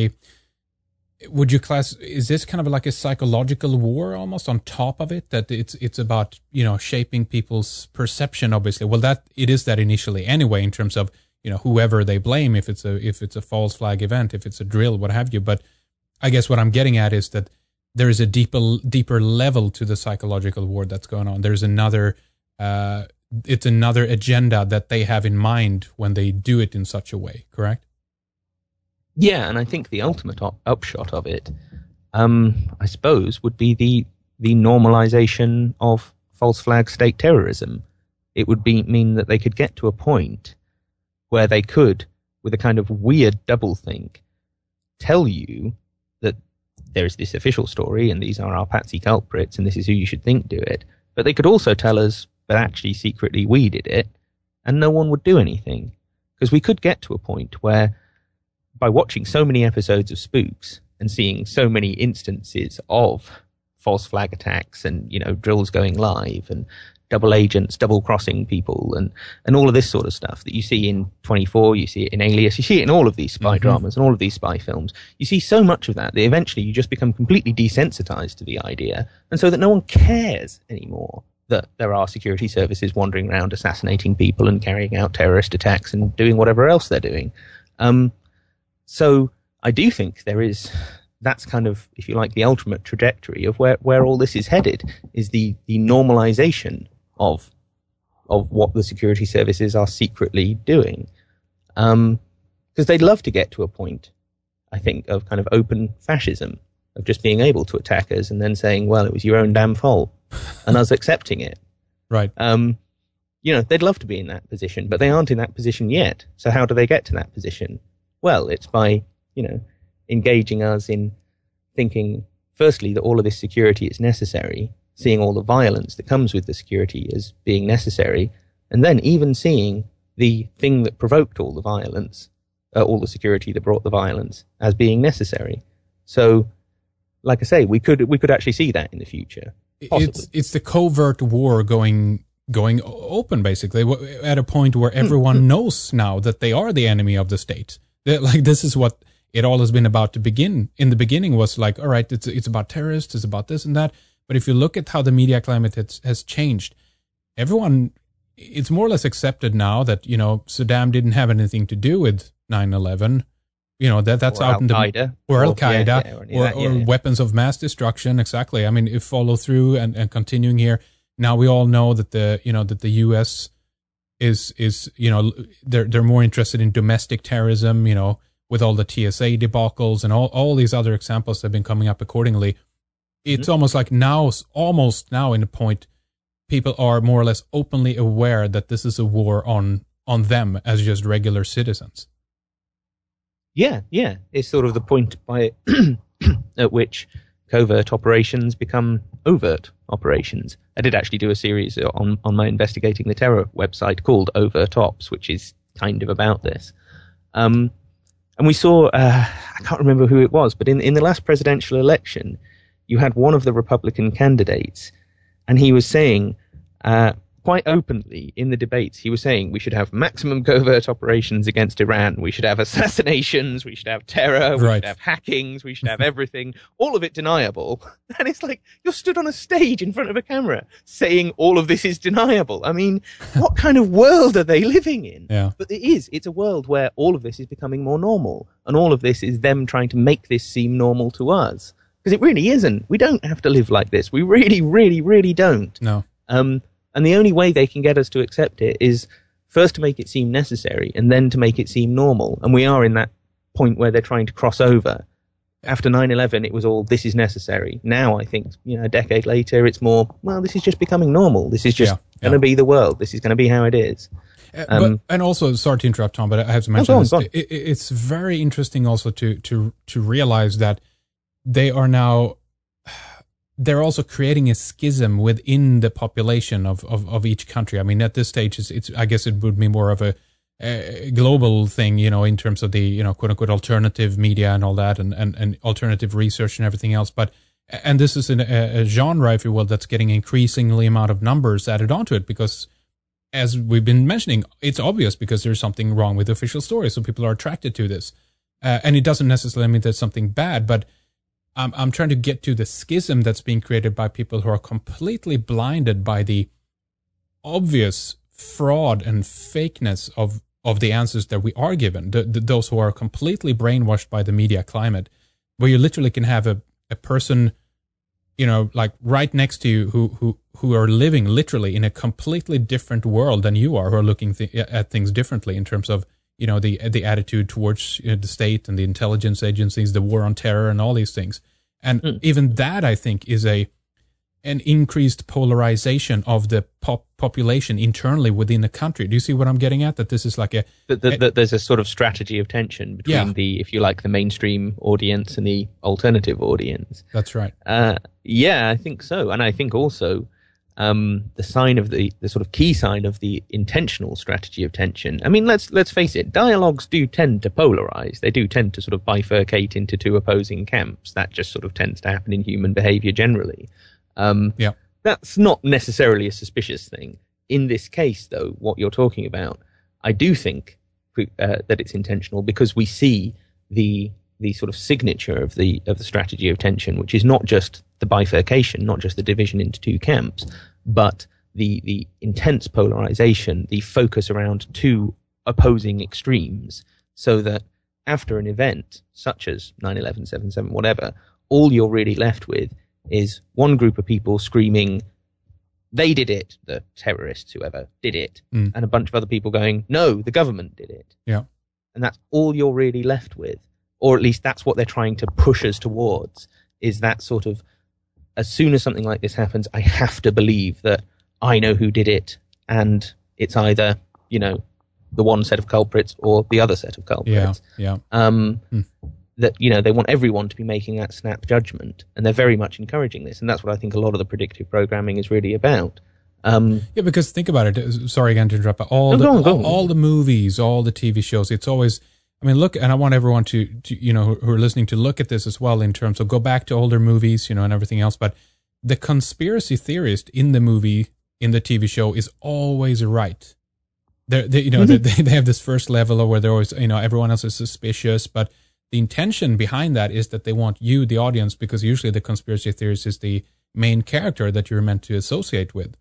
is this kind of like a psychological war almost on top of it, that it's about, shaping people's perception, obviously. Well, it is that initially anyway, in terms of, whoever they blame, if it's a false flag event, if it's a drill, what have you. But I guess what I'm getting at is that there is a deeper level to the psychological war that's going on. There's it's another agenda that they have in mind when they do it in such a way, correct? Yeah, and I think the ultimate upshot of it, I suppose, would be the normalization of false flag state terrorism. It would mean that they could get to a point where they could, with a kind of weird doublethink, tell you that there's this official story and these are our patsy culprits and this is who you should think do it. But they could also tell us, but actually secretly we did it, and no one would do anything. Because we could get to a point where, by watching so many episodes of Spooks and seeing so many instances of false flag attacks and, drills going live and double agents, double crossing people and all of this sort of stuff that you see in 24, you see it in Alias, you see it in all of these spy dramas and all of these spy films. You see so much of that eventually you just become completely desensitized to the idea, and so that no one cares anymore that there are security services wandering around assassinating people and carrying out terrorist attacks and doing whatever else they're doing. So I do think that's kind of, if you like, the ultimate trajectory of where all this is headed, is the normalization of what the security services are secretly doing. Because they'd love to get to a point, I think, of kind of open fascism, of just being able to attack us and then saying, well, it was your own damn fault, and us accepting it. Right. They'd love to be in that position, but they aren't in that position yet. So how do they get to that position? Well, it's by, engaging us in thinking, firstly, that all of this security is necessary, seeing all the violence that comes with the security as being necessary, and then even seeing the thing that provoked all the violence, all the security that brought the violence, as being necessary. So, like I say, we could actually see that in the future. Possibly. It's the covert war going open, basically, at a point where everyone knows now that they are the enemy of the state. Like, this is what it all has been about to begin. In the beginning was like, all right, it's about terrorists, it's about this and that. But if you look at how the media climate has changed, everyone, it's more or less accepted now that, Saddam didn't have anything to do with 9/11. That's or out in the... Or Al-Qaeda, or weapons of mass destruction, exactly. I mean, if follow through and continuing here, now we all know that the U.S. is they're more interested in domestic terrorism, with all the TSA debacles and all these other examples that have been coming up accordingly. It's almost now in the point people are more or less openly aware that this is a war on them as just regular citizens. Yeah. It's sort of the point at which covert operations become overt operations. I did actually do a series on my Investigating the Terror website called Overt Ops, which is kind of about this. And we saw, I can't remember who it was, but in the last presidential election, you had one of the Republican candidates, and he was saying, quite openly in the debates, he was saying we should have maximum covert operations against Iran. We should have assassinations. We should have terror. We should have hackings. We should have everything. All of it deniable. And it's like, you're stood on a stage in front of a camera saying all of this is deniable. I mean, what kind of world are they living in? Yeah. But it's a world where all of this is becoming more normal. And all of this is them trying to make this seem normal to us. Because it really isn't. We don't have to live like this. We really, really, really don't. No. And the only way they can get us to accept it is first to make it seem necessary and then to make it seem normal. And we are in that point where they're trying to cross over. After 9/11, it was all, this is necessary. Now, I think, a decade later, it's more, well, this is just becoming normal. This is just going to be the world. This is going to be how it is. And also, sorry to interrupt, Tom, but I have to mention this. It's very interesting also to realize that they are now... They're also creating a schism within the population of each country. I mean, at this stage, it's I guess it would be more of a global thing, in terms of the, quote unquote, alternative media and all that, and alternative research and everything else. And this is a genre, if you will, that's getting increasingly amount of numbers added onto it because, as we've been mentioning, it's obvious because there's something wrong with the official story, so people are attracted to this. And it doesn't necessarily mean there's something bad, but I'm trying to get to the schism that's being created by people who are completely blinded by the obvious fraud and fakeness of the answers that we are given. Those who are completely brainwashed by the media climate, where you literally can have a person, like right next to you who are living literally in a completely different world than you are, who are looking at things differently in terms of, the attitude towards the state and the intelligence agencies, the war on terror and all these things. And even that, I think, is an increased polarization of the population internally within the country. Do you see what I'm getting at? That this is like there's a sort of strategy of tension between the, if you like, the mainstream audience and the alternative audience. That's right. Yeah, I think so. And I think also... the sign of the sort of key sign of the intentional strategy of tension. I mean, let's face it, dialogues do tend to polarize. They do tend to sort of bifurcate into two opposing camps. That just sort of tends to happen in human behavior generally. That's not necessarily a suspicious thing. In this case, though, what you're talking about, I do think that it's intentional because we see the sort of signature of the strategy of tension, which is not just the bifurcation, not just the division into two camps, but the intense polarization, the focus around two opposing extremes, so that after an event such as 9/11, 7/7, whatever, all you're really left with is one group of people screaming, they did it, the terrorists, whoever did it, and a bunch of other people going, no, the government did it. Yeah. And that's all you're really left with. or at least that's what they're trying to push us towards, is that sort of, as soon as something like this happens, I have to believe that I know who did it, and it's either, the one set of culprits or the other set of culprits. Yeah. That, they want everyone to be making that snap judgment, and they're very much encouraging this, and that's what I think a lot of the predictive programming is really about. Yeah, because think about it. Sorry again to interrupt, but all the movies, all the TV shows, it's always, look, and I want everyone to who are listening to look at this as well in terms of go back to older movies, and everything else, but the conspiracy theorist in the movie, in the TV show, is always right. They have this first level of where they're always, everyone else is suspicious, but the intention behind that is that they want you, the audience, because usually the conspiracy theorist is the main character that you're meant to associate with.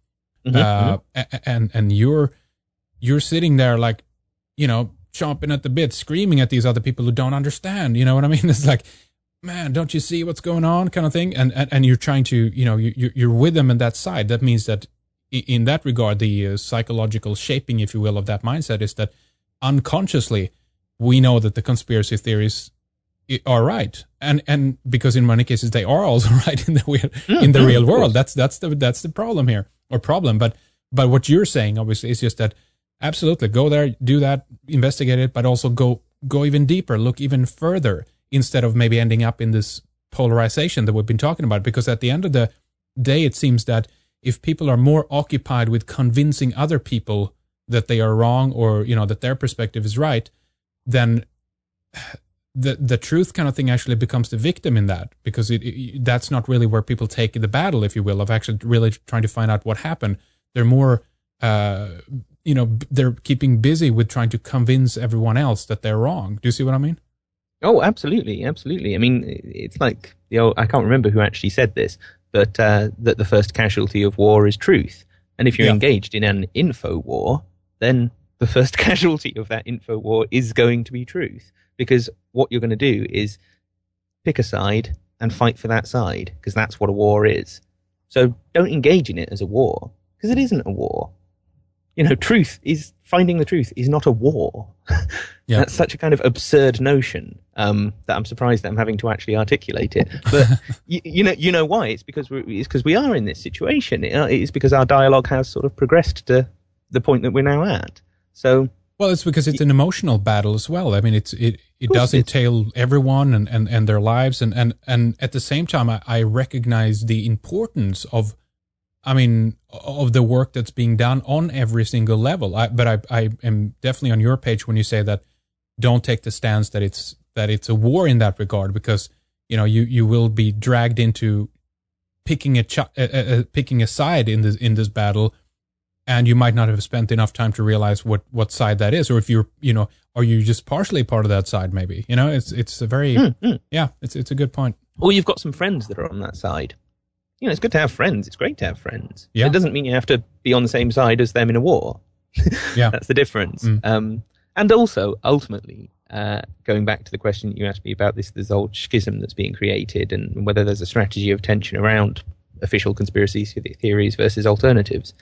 And you're sitting there like, chomping at the bit, screaming at these other people who don't understand. You know what I mean? It's like, man, don't you see what's going on, kind of thing. And you're trying to, you're with them on that side. That means that in that regard, the psychological shaping, if you will, of that mindset is that unconsciously we know that the conspiracy theories are right, and because in many cases they are also right in the real world. That's the problem here, or problem. But what you're saying obviously is just that absolutely go there, do that, investigate it, but also go even deeper, look even further, instead of maybe ending up in this polarization that we've been talking about. Because at the end of the day, it seems that if people are more occupied with convincing other people that they are wrong, or that their perspective is right, then the truth kind of thing actually becomes the victim in that, because that's not really where people take the battle, if you will, of actually really trying to find out what happened. They're more, they're keeping busy with trying to convince everyone else that they're wrong. Do you see what I mean? Oh, absolutely. It's like, I can't remember who actually said this, but that the first casualty of war is truth. And if you're engaged in an info war, then the first casualty of that info war is going to be truth. Because what you're going to do is pick a side and fight for that side, because that's what a war is. So don't engage in it as a war, because it isn't a war. Finding the truth is not a war. Yeah. That's such a kind of absurd notion that I'm surprised that I'm having to actually articulate it. But you know why? It's because we are in this situation. It's because our dialogue has sort of progressed to the point that we're now at. So. Well, it's because it's an emotional battle as well. It does entail everyone and their lives, and at the same time, I recognize the importance of the work that's being done on every single level. But I am definitely on your page when you say that don't take the stance that it's a war in that regard, because you will be dragged into picking a side in this battle. And you might not have spent enough time to realize what side that is, or if you're, are you just partially part of that side? Maybe, it's a very, it's a good point. Or you've got some friends that are on that side. It's good to have friends. It's great to have friends. Yeah. It doesn't mean you have to be on the same side as them in a war. Yeah, that's the difference. And also, ultimately, going back to the question that you asked me about this old schism that's being created, and whether there's a strategy of tension around official conspiracy theories versus alternatives.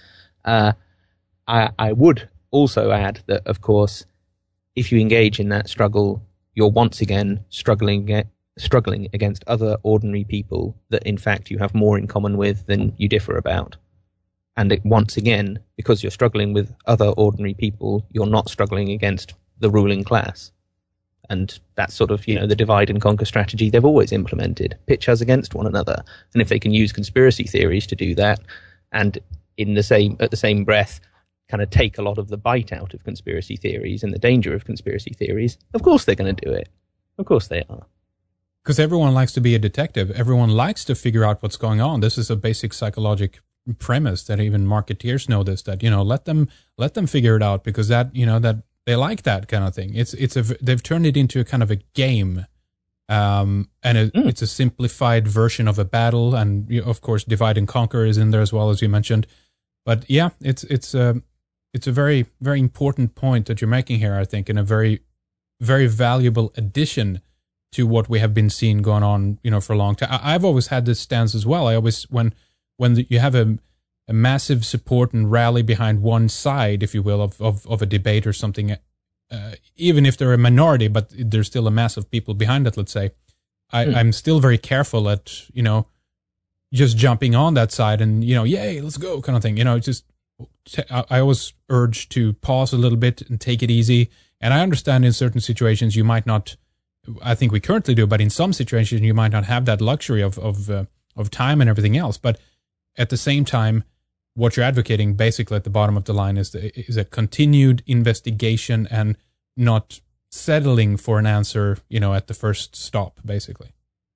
I would also add that, of course, if you engage in that struggle, you're once again struggling against other ordinary people that, in fact, you have more in common with than you differ about. And once again, because you're struggling with other ordinary people, you're not struggling against the ruling class. And that's sort of, the divide and conquer strategy they've always implemented. Pitch us against one another. And if they can use conspiracy theories to do that, and at the same breath, kind of take a lot of the bite out of conspiracy theories and the danger of conspiracy theories, of course they're going to do it. Of course they are. Because everyone likes to be a detective. Everyone likes to figure out what's going on. This is a basic psychological premise that even marketeers know this, that, let them figure it out, because that they like that kind of thing. They've turned it into a kind of a game. It's a simplified version of a battle, and of course divide and conquer is in there as well, as you mentioned. But yeah, it's a very, very important point that you're making here, I think, and a very, very valuable addition to what we have been seeing going on, for a long time. I've always had this stance as well. I always, when you have a massive support and rally behind one side, if you will, of a debate or something, even if they're a minority, but there's still a mass of people behind it, let's say, I'm still very careful at, just jumping on that side and, yay, let's go kind of thing. I always urge to pause a little bit and take it easy. And I understand in certain situations you might not, I think we currently do, but in some situations you might not have that luxury of time and everything else. But at the same time, what you're advocating basically at the bottom of the line is a continued investigation and not settling for an answer, at the first stop, basically.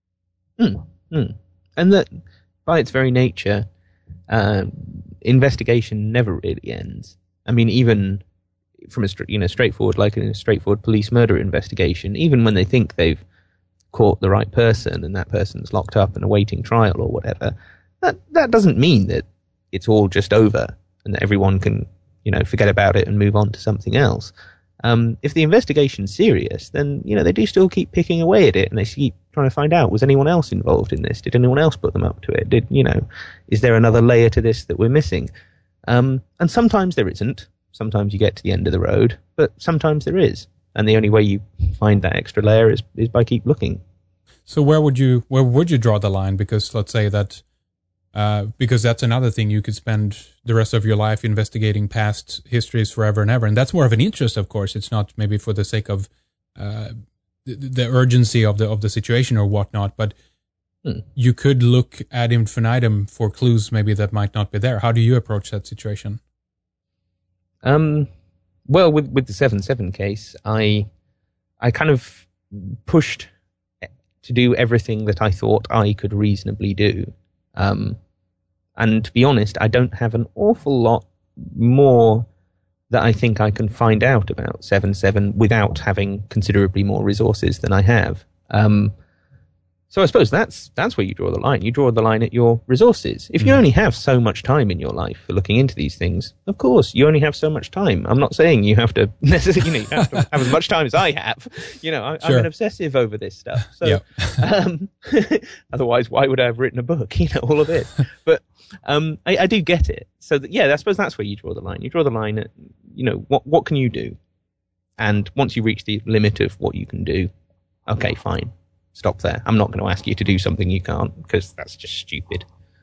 And that by its very nature, investigation never really ends. I mean, even from a straightforward, like in a straightforward police murder investigation, even when they think they've caught the right person and that person's locked up and awaiting trial or whatever, that doesn't mean that it's all just over and that everyone can, forget about it and move on to something else. If the investigation's serious, then, they do still keep picking away at it and they keep trying to find out, was anyone else involved in this? Did anyone else put them up to it? Is there another layer to this that we're missing? And sometimes there isn't. Sometimes you get to the end of the road, but sometimes there is. And the only way you find that extra layer is by keep looking. So where would you draw the line? Because let's say that, because that's another thing, you could spend the rest of your life investigating past histories forever and ever. And that's more of an interest, of course. It's not maybe for the sake of the urgency of the situation or whatnot, but you could look ad infinitum for clues maybe that might not be there. How do you approach that situation? Well, with the 7/7 case, I kind of pushed to do everything that I thought I could reasonably do. And to be honest, I don't have an awful lot more that I think I can find out about 7/7 without having considerably more resources than I have. So I suppose that's where you draw the line. You draw the line at your resources. If you only have so much time in your life for looking into these things, of course, you only have so much time. I'm not saying you have to necessarily, you have to have as much time as I have. I'm an obsessive over this stuff. So, otherwise, why would I have written a book? All of it. But I do get it. So I suppose that's where you draw the line. You draw the line at, what can you do? And once you reach the limit of what you can do, okay, fine. Stop there. I'm not going to ask you to do something you can't, because that's just stupid.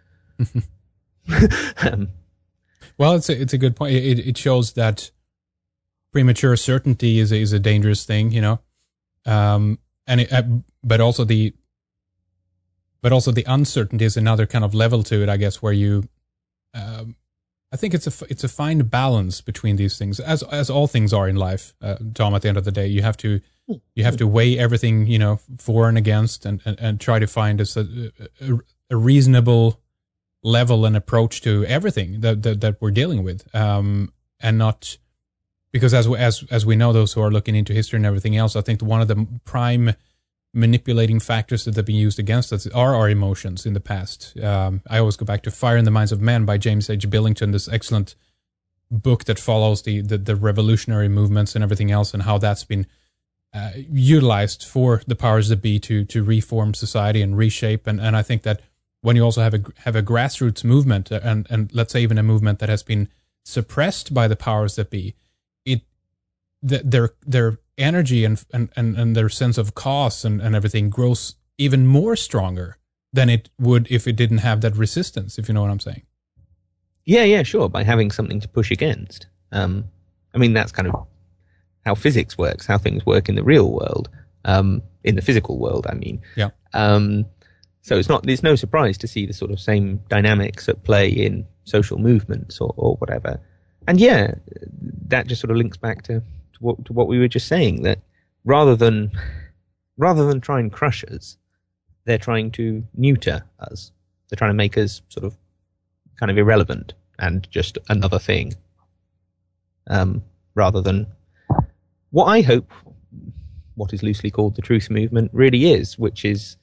Well, it's a good point. It shows that premature certainty is a dangerous thing, but also the uncertainty is another kind of level to it, I guess, where you. I think it's a fine balance between these things, as all things are in life. Tom, at the end of the day, you have to weigh everything, for and against, and try to find a reasonable level and approach to everything that we're dealing with, and not because as we know, those who are looking into history and everything else, I think one of the prime manipulating factors that have been used against us are our emotions in the past. I always go back to Fire in the Minds of Men by James H. Billington, this excellent book that follows the revolutionary movements and everything else, and how that's been utilized for the powers that be to reform society and reshape. And I think that when you also have a grassroots movement, and let's say even a movement that has been suppressed by the powers that be, their energy and their sense of cause and everything grows even more stronger than it would if it didn't have that resistance, if you know what I'm saying. Yeah, sure. By having something to push against. That's kind of how physics works, how things work in the real world, in the physical world, I mean. Yeah. So it's no surprise to see the sort of same dynamics at play in social movements or whatever. And that just sort of links back to what we were just saying, that rather than try and crush us, they're trying to neuter us. They're trying to make us sort of kind of irrelevant and just another thing, rather than what I hope what is loosely called the truth movement really is, which is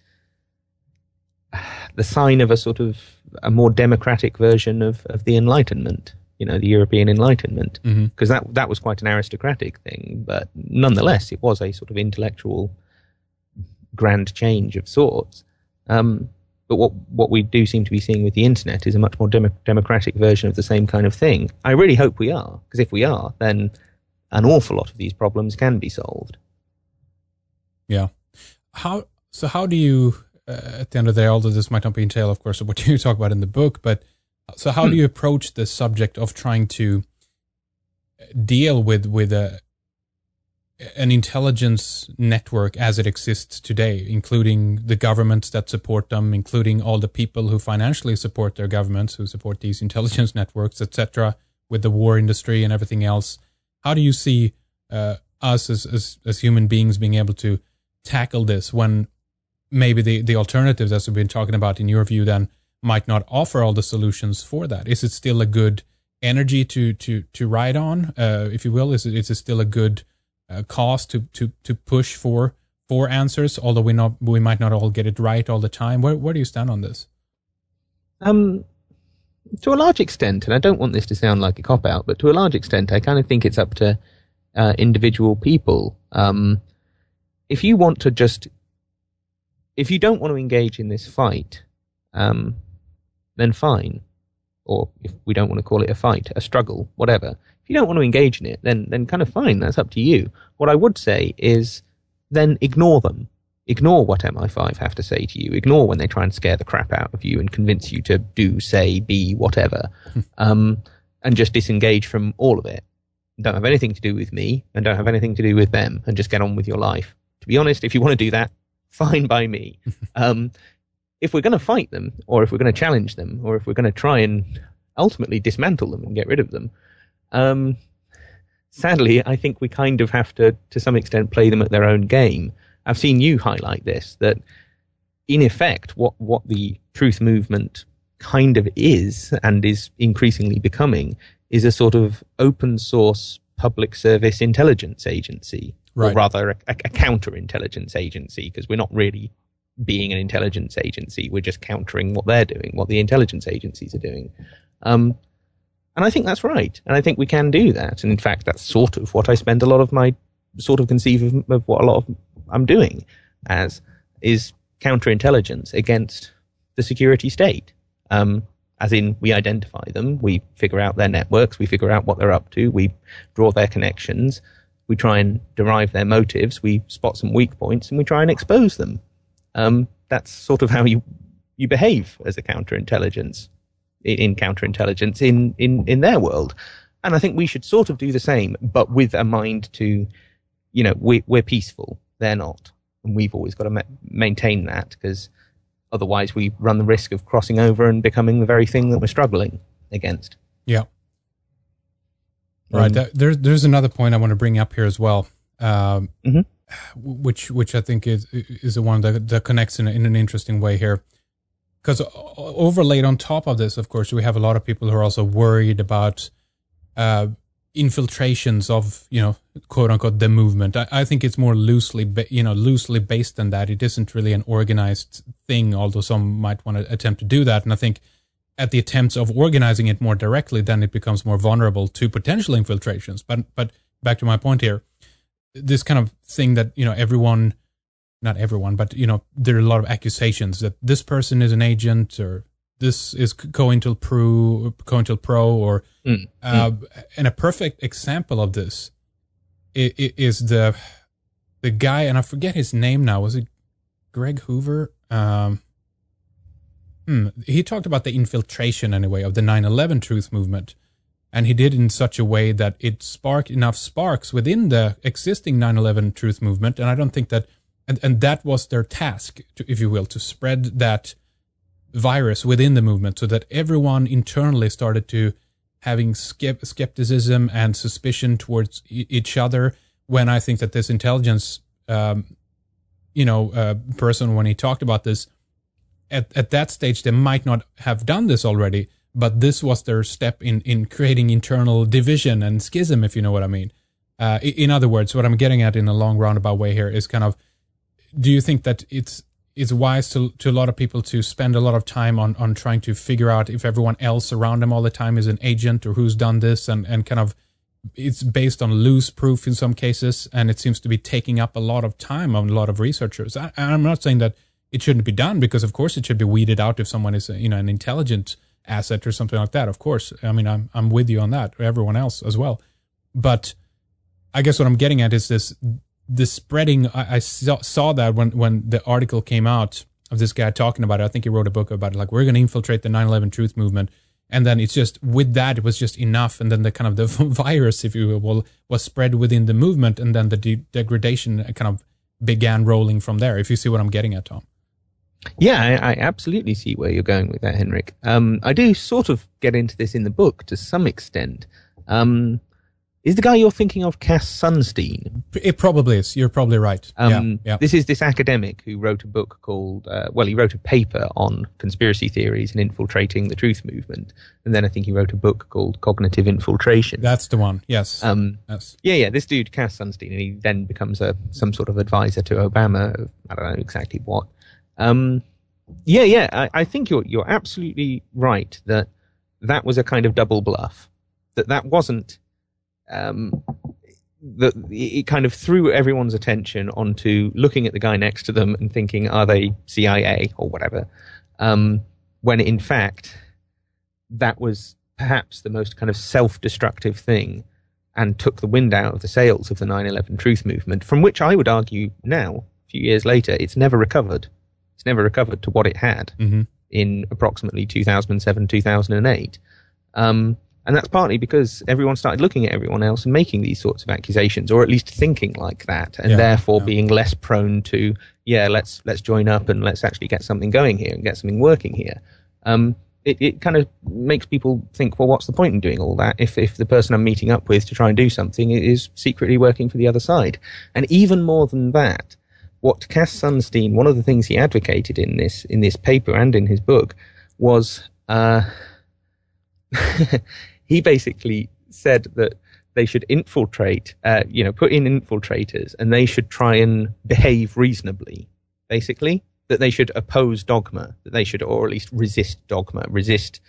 the sign of a sort of a more democratic version of the Enlightenment, the European Enlightenment, because that was quite an aristocratic thing, but nonetheless it was a sort of intellectual grand change of sorts. But what we do seem to be seeing with the internet is a much more democratic version of the same kind of thing. I really hope we are, because if we are, then an awful lot of these problems can be solved. Yeah. How do you, at the end of the day, although this might not be entail, of course, of what you talk about in the book, but so how do you approach the subject of trying to deal with an intelligence network as it exists today, including the governments that support them, including all the people who financially support their governments, who support these intelligence networks, etc., with the war industry and everything else? How do you see us as human beings being able to tackle this when maybe the alternatives, as we've been talking about, in your view, then might not offer all the solutions for that? Is it still a good energy to ride on, if you will? Is it still a good cause to push for answers, although we might not all get it right all the time? Where do you stand on this? To a large extent, and I don't want this to sound like a cop-out, but to a large extent, I kind of think it's up to individual people. If you don't want to engage in this fight, then fine. Or if we don't want to call it a fight, a struggle, whatever. If you don't want to engage in it, then kind of fine, that's up to you. What I would say is then ignore them. Ignore what MI5 have to say to you. Ignore when they try and scare the crap out of you and convince you to do, say, be, whatever. And just disengage from all of it. Don't have anything to do with me and don't have anything to do with them, and just get on with your life. To be honest, if you want to do that, fine by me. If we're going to fight them, or if we're going to challenge them, or if we're going to try and ultimately dismantle them and get rid of them, sadly, I think we kind of have to some extent, play them at their own game. I've seen you highlight this, that in effect, what the truth movement kind of is, and is increasingly becoming, is a sort of open source public service intelligence agency, right. Or rather a counterintelligence agency, because we're not really being an intelligence agency. We're just countering what they're doing, what the intelligence agencies are doing. And I think that's right. And I think we can do that. And in fact, that's sort of what I spend a lot of my sort of conceive of what a lot of I'm doing as, is counterintelligence against the security state. As in, we identify them, we figure out their networks, we figure out what they're up to, we draw their connections, we try and derive their motives, we spot some weak points, and we try and expose them. That's sort of how you behave as a counterintelligence in their world. And I think we should sort of do the same, but with a mind to, we're peaceful. They're not. And we've always got to maintain that, because otherwise we run the risk of crossing over and becoming the very thing that we're struggling against. Yeah. Right. There's another point I want to bring up here as well. Which I think is the one that connects in an interesting way here. Because overlaid on top of this, of course, we have a lot of people who are also worried about infiltrations of, quote unquote, the movement. I think it's more loosely based than that. It isn't really an organized thing, although some might want to attempt to do that. And I think at the attempts of organizing it more directly, then it becomes more vulnerable to potential infiltrations. But back to my point here, this kind of thing that, everyone, not everyone, but, there are a lot of accusations that this person is an agent, or this is COINTELPRO, or, and a perfect example of this is the guy, and I forget his name now. Was it Greg Hoover? He talked about the infiltration, anyway, of the 9/11 truth movement. And he did in such a way that it sparked enough sparks within the existing 9/11 truth movement. And I don't think that, and that was their task, if you will, to spread that virus within the movement, so that everyone internally started to having skepticism and suspicion towards each other. When I think that this intelligence, person, when he talked about this, at that stage, they might not have done this already. But this was their step in creating internal division and schism, if you know what I mean. In other words, what I'm getting at in a long roundabout way here is kind of, do you think that it's wise to a lot of people to spend a lot of time on trying to figure out if everyone else around them all the time is an agent, or who's done this, and kind of, it's based on loose proof in some cases, and it seems to be taking up a lot of time on a lot of researchers. I'm not saying that it shouldn't be done, because of course it should be weeded out if someone is an intelligent asset or something like that. Of course, I mean, I'm with you on that, or everyone else as well. But I guess what I'm getting at is this spreading. I saw that when the article came out of this guy talking about it. I think he wrote a book about it, like, we're going to infiltrate the 9/11 truth movement. And then it's just, with that, it was just enough. And then the kind of the virus, if you will, was spread within the movement. And then the degradation kind of began rolling from there, if you see what I'm getting at, Tom. Yeah, I absolutely see where you're going with that, Henrik. I do sort of get into this in the book to some extent. Is the guy you're thinking of Cass Sunstein? It probably is. You're probably right. Yeah. This is this academic who wrote a book called, he wrote a paper on conspiracy theories and infiltrating the truth movement. And then I think he wrote a book called Cognitive Infiltration. That's the one, yes. Yes. Yeah, this dude, Cass Sunstein, and he then becomes some sort of advisor to Obama. I don't know exactly what. I think you're absolutely right that was a kind of double bluff. That wasn't... that it kind of threw everyone's attention onto looking at the guy next to them and thinking, are they CIA or whatever? When in fact, that was perhaps the most kind of self-destructive thing and took the wind out of the sails of the 9/11 truth movement, from which I would argue now, a few years later, it's never recovered. It's never recovered to what it had in approximately 2007, 2008. And that's partly because everyone started looking at everyone else and making these sorts of accusations, or at least thinking like that, and therefore being less prone to, let's join up and let's actually get something going here and get something working here. It kind of makes people think, well, what's the point in doing all that if the person I'm meeting up with to try and do something is secretly working for the other side? And even more than that, what Cass Sunstein, one of the things he advocated in this paper and in his book was... he basically said that they should infiltrate, put in infiltrators, and they should try and behave reasonably, basically. That they should oppose dogma, that they should, or at least resist dogma, resist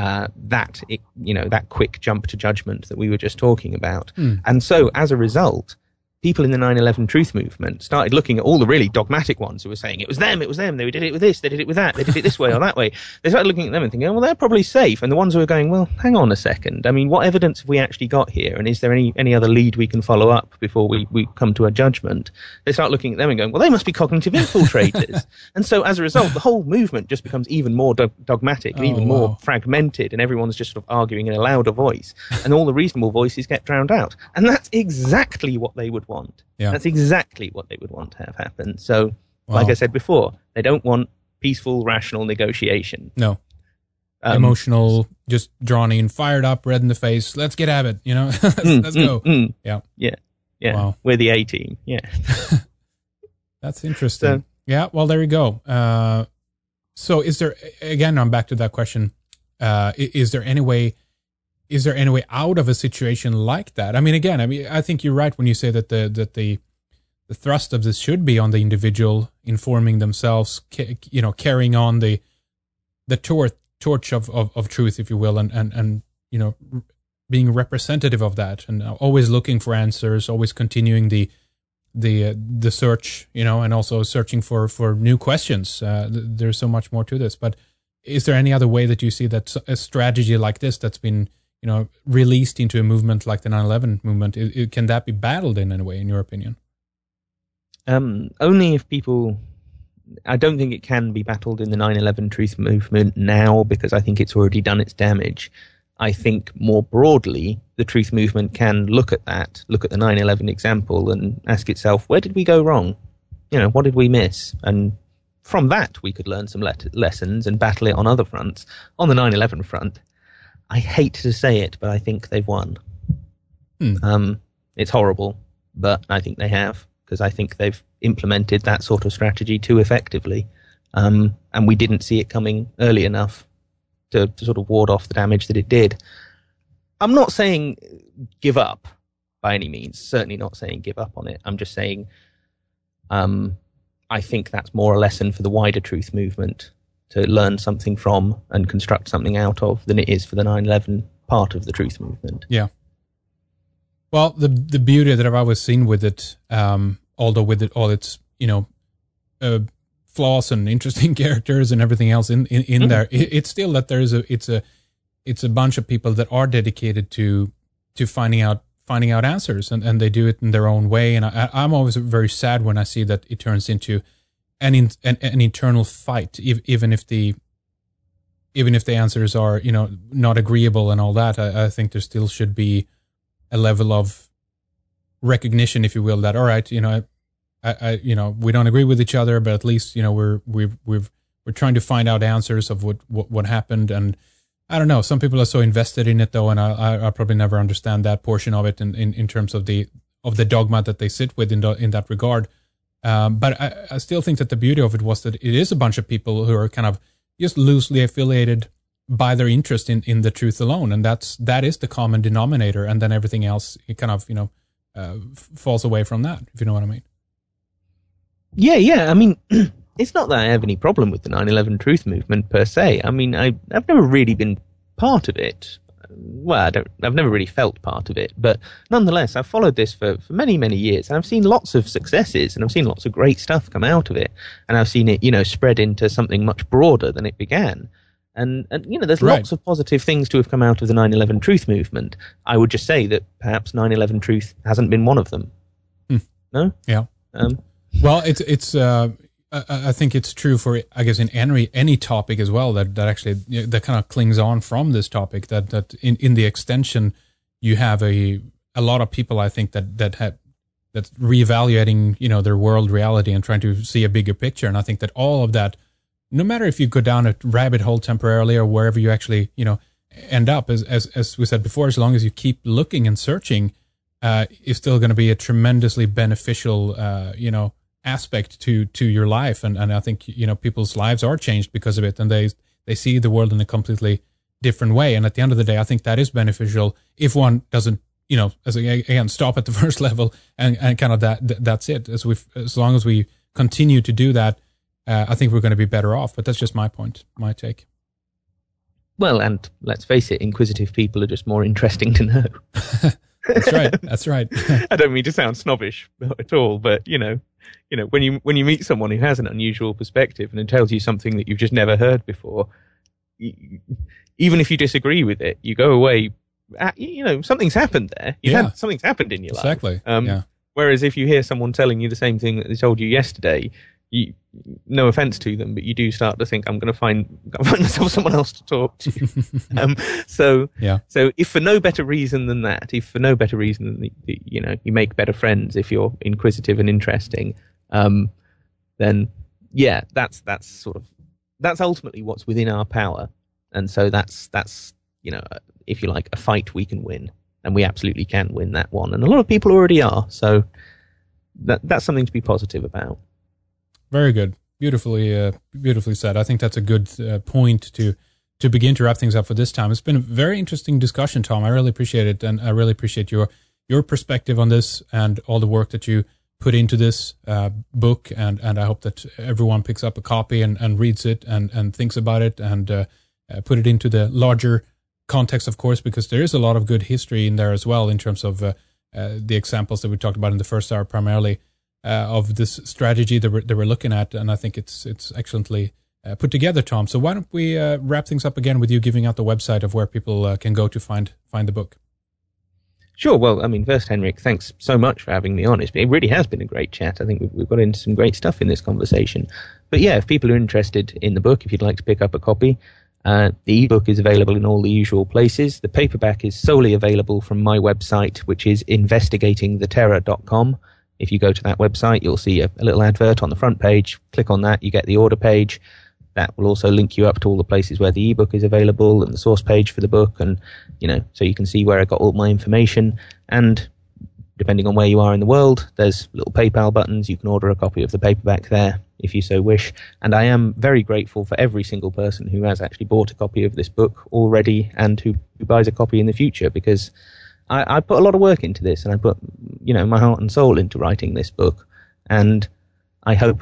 that quick jump to judgment that we were just talking about. And so, as a result, people in the 9/11 truth movement started looking at all the really dogmatic ones who were saying it was them, they did it with this, they did it with that, they did it this way or that way. They started looking at them and thinking, well, they're probably safe. And the ones who were going, well, hang on a second. I mean, what evidence have we actually got here? And is there any other lead we can follow up before we come to a judgment? They start looking at them and going, well, they must be cognitive infiltrators. And so as a result, the whole movement just becomes even more dogmatic and even more fragmented, and everyone's just sort of arguing in a louder voice. And all the reasonable voices get drowned out. And that's exactly what they would want. Yeah. That's exactly what they would want to have happen. So, like I said before, they don't want peaceful, rational negotiation. No. Emotional, just drawn in, fired up, red in the face. Let's get at it, let's go. Yeah. Wow. We're the A-team. Yeah. That's interesting. Yeah, well, there you go. So is there, again, I'm back to that question. Is there any way out of a situation like that? I mean, again, I think you're right when you say that the thrust of this should be on the individual informing themselves, carrying on the torch of truth, if you will, and being representative of that, and always looking for answers, always continuing the search, and also searching for new questions. There's so much more to this. But is there any other way that you see that a strategy like this that's been released into a movement like the 9/11 movement, can that be battled in any way, in your opinion? Only if people... I don't think it can be battled in the 9/11 truth movement now, because I think it's already done its damage. I think more broadly, the truth movement can look at the 9/11 example and ask itself, where did we go wrong? What did we miss? And from that, we could learn some lessons and battle it on other fronts. On the 9/11 front, I hate to say it, but I think they've won. It's horrible, but I think they have, because I think they've implemented that sort of strategy too effectively. And we didn't see it coming early enough to sort of ward off the damage that it did. I'm not saying give up by any means, certainly not saying give up on it. I'm just saying I think that's more a lesson for the wider truth movement to learn something from and construct something out of than it is for the 9/11 part of the truth movement. Yeah. Well, the beauty that I've always seen with it, although with it all its flaws and interesting characters and everything else in there, it's still that it's a bunch of people that are dedicated to finding out finding out answers, and they do it in their own way. And I'm always very sad when I see that it turns into an internal fight, even if the answers are, not agreeable and all that. I think there still should be a level of recognition, if you will, that all right, we don't agree with each other, but at least we're trying to find out answers of what happened. And I don't know, some people are so invested in it though, and I probably never understand that portion of it in terms of the dogma that they sit with in that regard. But I still think that the beauty of it was that it is a bunch of people who are kind of just loosely affiliated by their interest in the truth alone, and that is the common denominator, and then everything else it kind of falls away from that, if you know what I mean. Yeah. I mean, it's not that I have any problem with the 9/11 truth movement per se. I mean, I've never really been part of it. Well, I've never really felt part of it, but nonetheless, I've followed this for many, many years, and I've seen lots of successes, and I've seen lots of great stuff come out of it, and I've seen it, spread into something much broader than it began. And there's lots of positive things to have come out of the 9/11 truth movement. I would just say that perhaps 9/11 truth hasn't been one of them. No? Yeah. Well, it's I think it's true for, I guess, in any topic as well, that actually that kind of clings on from this topic, that in the extension you have a lot of people, I think, that's reevaluating their world reality and trying to see a bigger picture. And I think that all of that, no matter if you go down a rabbit hole temporarily or wherever you actually end up, as we said before, as long as you keep looking and searching, is still going to be a tremendously beneficial aspect to your life, and I think people's lives are changed because of it, and they see the world in a completely different way. And at the end of the day, I think that is beneficial if one doesn't stop at the first level and kind of that's it. As long as we continue to do that, I think we're going to be better off. But that's just my point, my take. Well, and let's face it, inquisitive people are just more interesting to know. That's right. I don't mean to sound snobbish at all, but when you meet someone who has an unusual perspective and it tells you something that you've just never heard before, even if you disagree with it, you go away. Something's happened there. Something's happened in your life. Exactly. Whereas if you hear someone telling you the same thing that they told you yesterday, no offense to them, but you do start to think, I'm going to find myself someone else to talk to. So if for no better reason than that, you make better friends if you're inquisitive and interesting, then that's ultimately what's within our power. And so that's if you like, a fight we can win, and we absolutely can win that one. And a lot of people already are. So that's something to be positive about. Very good. Beautifully said. I think that's a good point to begin to wrap things up for this time. It's been a very interesting discussion, Tom. I really appreciate it, and I really appreciate your perspective on this and all the work that you put into this book. And I hope that everyone picks up a copy and reads it and thinks about it and put it into the larger context, of course, because there is a lot of good history in there as well in terms of the examples that we talked about in the first hour primarily. Of this strategy that we're looking at, and I think it's excellently put together, Tom. So why don't we wrap things up again with you giving out the website of where people can go to find the book? Sure. Well, I mean, first, Henrik, thanks so much for having me on. It really has been a great chat. I think we've got into some great stuff in this conversation. But yeah, if people are interested in the book, if you'd like to pick up a copy, the ebook is available in all the usual places. The paperback is solely available from my website, which is investigatingtheterror.com. If you go to that website, you'll see a little advert on the front page. Click on that, you get the order page. That will also link you up to all the places where the ebook is available and the source page for the book, and so you can see where I got all my information. And depending on where you are in the world, there's little PayPal buttons. You can order a copy of the paperback there if you so wish. And I am very grateful for every single person who has actually bought a copy of this book already and who buys a copy in the future, because I put a lot of work into this, and I put, my heart and soul into writing this book. And I hope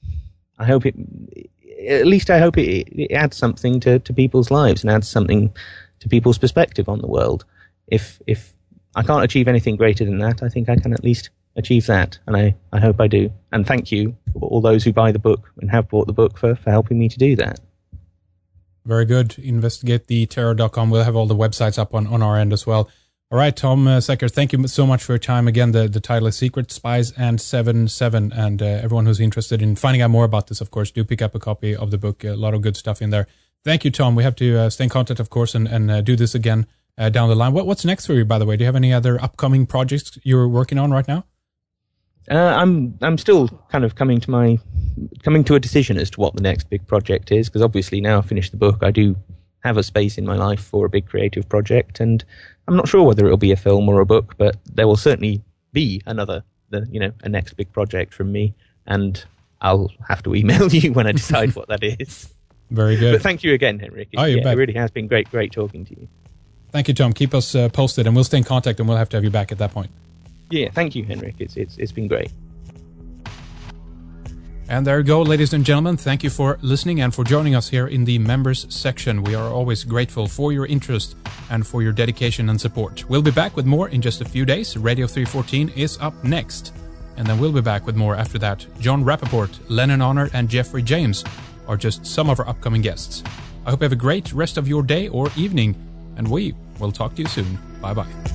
it adds something to people's lives and adds something to people's perspective on the world. If I can't achieve anything greater than that, I think I can at least achieve that. And I hope I do. And thank you for all those who buy the book and have bought the book for helping me to do that. Very good. InvestigateTheTerror.com. We'll have all the websites up on our end as well. All right, Tom Secker, thank you so much for your time. Again, the title is Secret Spies and 7/7. And everyone who's interested in finding out more about this, of course, do pick up a copy of the book. A lot of good stuff in there. Thank you, Tom. We have to stay in contact, of course, and do this again down the line. What's next for you, by the way? Do you have any other upcoming projects you're working on right now? I'm still kind of coming to a decision as to what the next big project is, because obviously now I've finished the book, I do have a space in my life for a big creative project, and I'm not sure whether it'll be a film or a book, but there will certainly be a next big project from me, and I'll have to email you when I decide what that is. Very good. But thank you again, Henrik. It really has been great talking to you. Thank you, Tom. Keep us posted, and we'll stay in contact, and we'll have to have you back at that point. Yeah, thank you, Henrik. It's been great. And there you go, ladies and gentlemen. Thank you for listening and for joining us here in the members section. We are always grateful for your interest and for your dedication and support. We'll be back with more in just a few days. Radio 314 is up next. And then we'll be back with more after that. John Rappaport, Lennon Honor, and Jeffrey James are just some of our upcoming guests. I hope you have a great rest of your day or evening, and we will talk to you soon. Bye-bye.